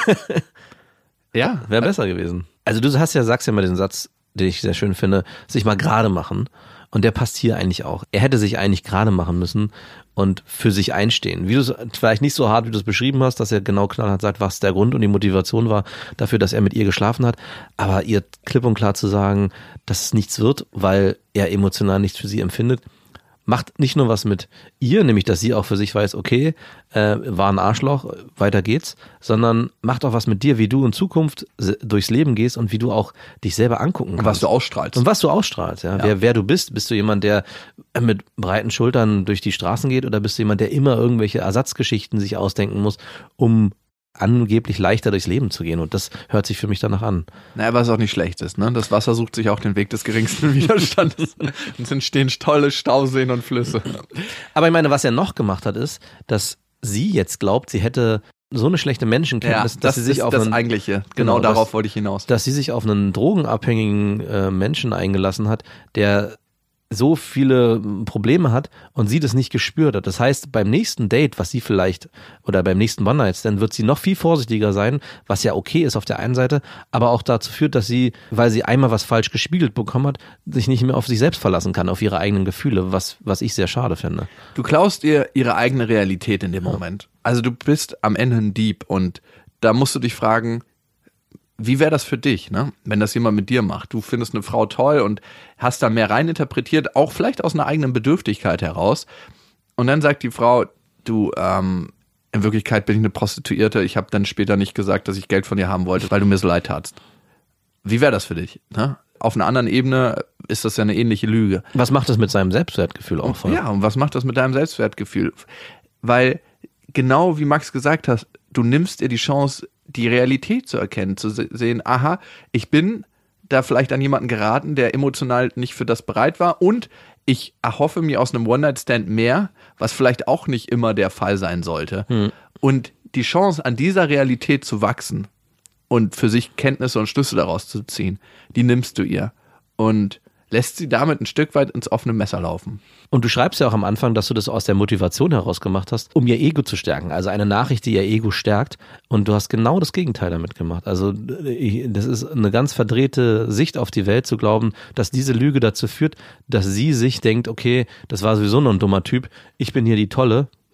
Ja. Wäre besser gewesen. Also du hast ja, sagst ja mal den Satz, den ich sehr schön finde, sich mal gerade machen. Und der passt hier eigentlich auch. Er hätte sich eigentlich gerade machen müssen und für sich einstehen. Wie du es, vielleicht nicht so hart, wie du es beschrieben hast, dass er genau knallhart sagt, was der Grund und die Motivation war dafür, dass er mit ihr geschlafen hat. Aber ihr klipp und klar zu sagen, dass es nichts wird, weil er emotional nichts für sie empfindet, macht nicht nur was mit ihr, nämlich dass sie auch für sich weiß, okay, äh, war ein Arschloch, weiter geht's, sondern macht auch was mit dir, wie du in Zukunft durchs Leben gehst und wie du auch dich selber angucken kannst. Und was du ausstrahlst. Und was du ausstrahlst, ja. ja. Wer, wer du bist. Bist du jemand, der mit breiten Schultern durch die Straßen geht oder bist du jemand, der immer irgendwelche Ersatzgeschichten sich ausdenken muss, um angeblich leichter durchs Leben zu gehen, und das hört sich für mich danach an. Naja, was auch nicht schlecht ist, ne? Das Wasser sucht sich auch den Weg des geringsten Widerstandes und es entstehen tolle Stauseen und Flüsse. Aber ich meine, was er noch gemacht hat, ist, dass sie jetzt glaubt, sie hätte so eine schlechte Menschenkenntnis, ja, dass das sie sich ist auf das einen, Eigentliche. Genau, genau darauf dass, wollte ich hinaus. Dass sie sich auf einen drogenabhängigen äh, Menschen eingelassen hat, der so viele Probleme hat und sie das nicht gespürt hat. Das heißt, beim nächsten Date, was sie vielleicht, oder beim nächsten One-Night-Stand, wird sie noch viel vorsichtiger sein, was ja okay ist auf der einen Seite, aber auch dazu führt, dass sie, weil sie einmal was falsch gespiegelt bekommen hat, sich nicht mehr auf sich selbst verlassen kann, auf ihre eigenen Gefühle, was, was ich sehr schade finde. Du klaust ihr ihre eigene Realität in dem ja. Moment. Also du bist am Ende ein Dieb und da musst du dich fragen, wie wäre das für dich, ne? Wenn das jemand mit dir macht? Du findest eine Frau toll und hast da mehr reininterpretiert, auch vielleicht aus einer eigenen Bedürftigkeit heraus. Und dann sagt die Frau, du, ähm, in Wirklichkeit bin ich eine Prostituierte. Ich habe dann später nicht gesagt, dass ich Geld von dir haben wollte, weil du mir so leid tatst. Wie wäre das für dich, ne? Auf einer anderen Ebene ist das ja eine ähnliche Lüge. Was macht das mit seinem Selbstwertgefühl auch? Und, ja, und was macht das mit deinem Selbstwertgefühl? Weil genau wie Max gesagt hat, du nimmst ihr die Chance, die Realität zu erkennen, zu sehen, aha, ich bin da vielleicht an jemanden geraten, der emotional nicht für das bereit war und ich erhoffe mir aus einem One-Night-Stand mehr, was vielleicht auch nicht immer der Fall sein sollte. Hm. Und die Chance, an dieser Realität zu wachsen und für sich Kenntnisse und Schlüsse daraus zu ziehen, die nimmst du ihr und lässt sie damit ein Stück weit ins offene Messer laufen. Und du schreibst ja auch am Anfang, dass du das aus der Motivation heraus gemacht hast, um ihr Ego zu stärken. Also eine Nachricht, die ihr Ego stärkt. Und du hast genau das Gegenteil damit gemacht. Also das ist eine ganz verdrehte Sicht auf die Welt, zu glauben, dass diese Lüge dazu führt, dass sie sich denkt, okay, das war sowieso nur ein dummer Typ, ich bin hier die Tolle,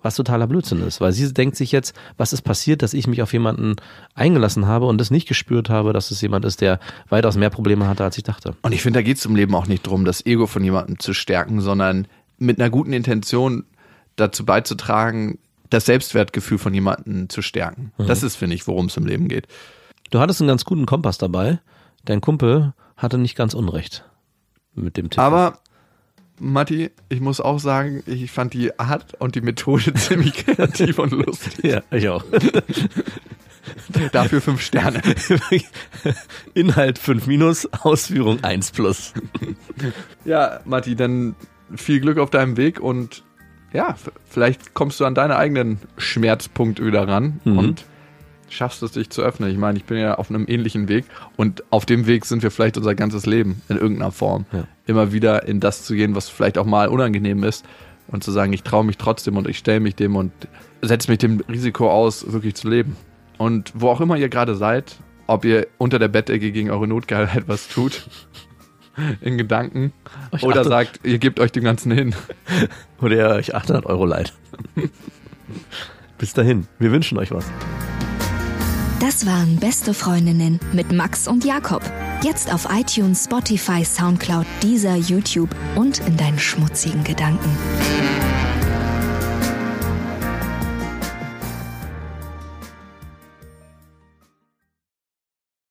Was totaler Blödsinn ist, weil sie denkt sich jetzt, was ist passiert, dass ich mich auf jemanden eingelassen habe und das nicht gespürt habe, dass es jemand ist, der weitaus mehr Probleme hatte, als ich dachte. Und ich finde, da geht es im Leben auch nicht darum, das Ego von jemandem zu stärken, sondern mit einer guten Intention dazu beizutragen, das Selbstwertgefühl von jemandem zu stärken. Mhm. Das ist, finde ich, worum es im Leben geht. Du hattest einen ganz guten Kompass dabei. Dein Kumpel hatte nicht ganz Unrecht mit dem Tipp. Aber Matti, ich muss auch sagen, ich fand die Art und die Methode ziemlich kreativ und lustig. Ja, ich auch. Dafür fünf Sterne. Inhalt fünf minus, Ausführung eins plus. Ja, Matti, dann viel Glück auf deinem Weg und ja, f- vielleicht kommst du an deine eigenen Schmerzpunkte wieder ran mhm. und schaffst es, dich zu öffnen. Ich meine, ich bin ja auf einem ähnlichen Weg und auf dem Weg sind wir vielleicht unser ganzes Leben in irgendeiner Form. Ja. Immer wieder in das zu gehen, was vielleicht auch mal unangenehm ist und zu sagen, ich traue mich trotzdem und ich stelle mich dem und setze mich dem Risiko aus, wirklich zu leben. Und wo auch immer ihr gerade seid, ob ihr unter der Bettdecke gegen eure Notgeilheit was tut, in Gedanken, ich oder achte, sagt, ihr gebt euch dem Ganzen hin. Oder ihr euch achthundert Euro leiht. Bis dahin, wir wünschen euch was. Das waren Beste Freundinnen mit Max und Jakob. Jetzt auf iTunes, Spotify, Soundcloud, Deezer, YouTube und in deinen schmutzigen Gedanken.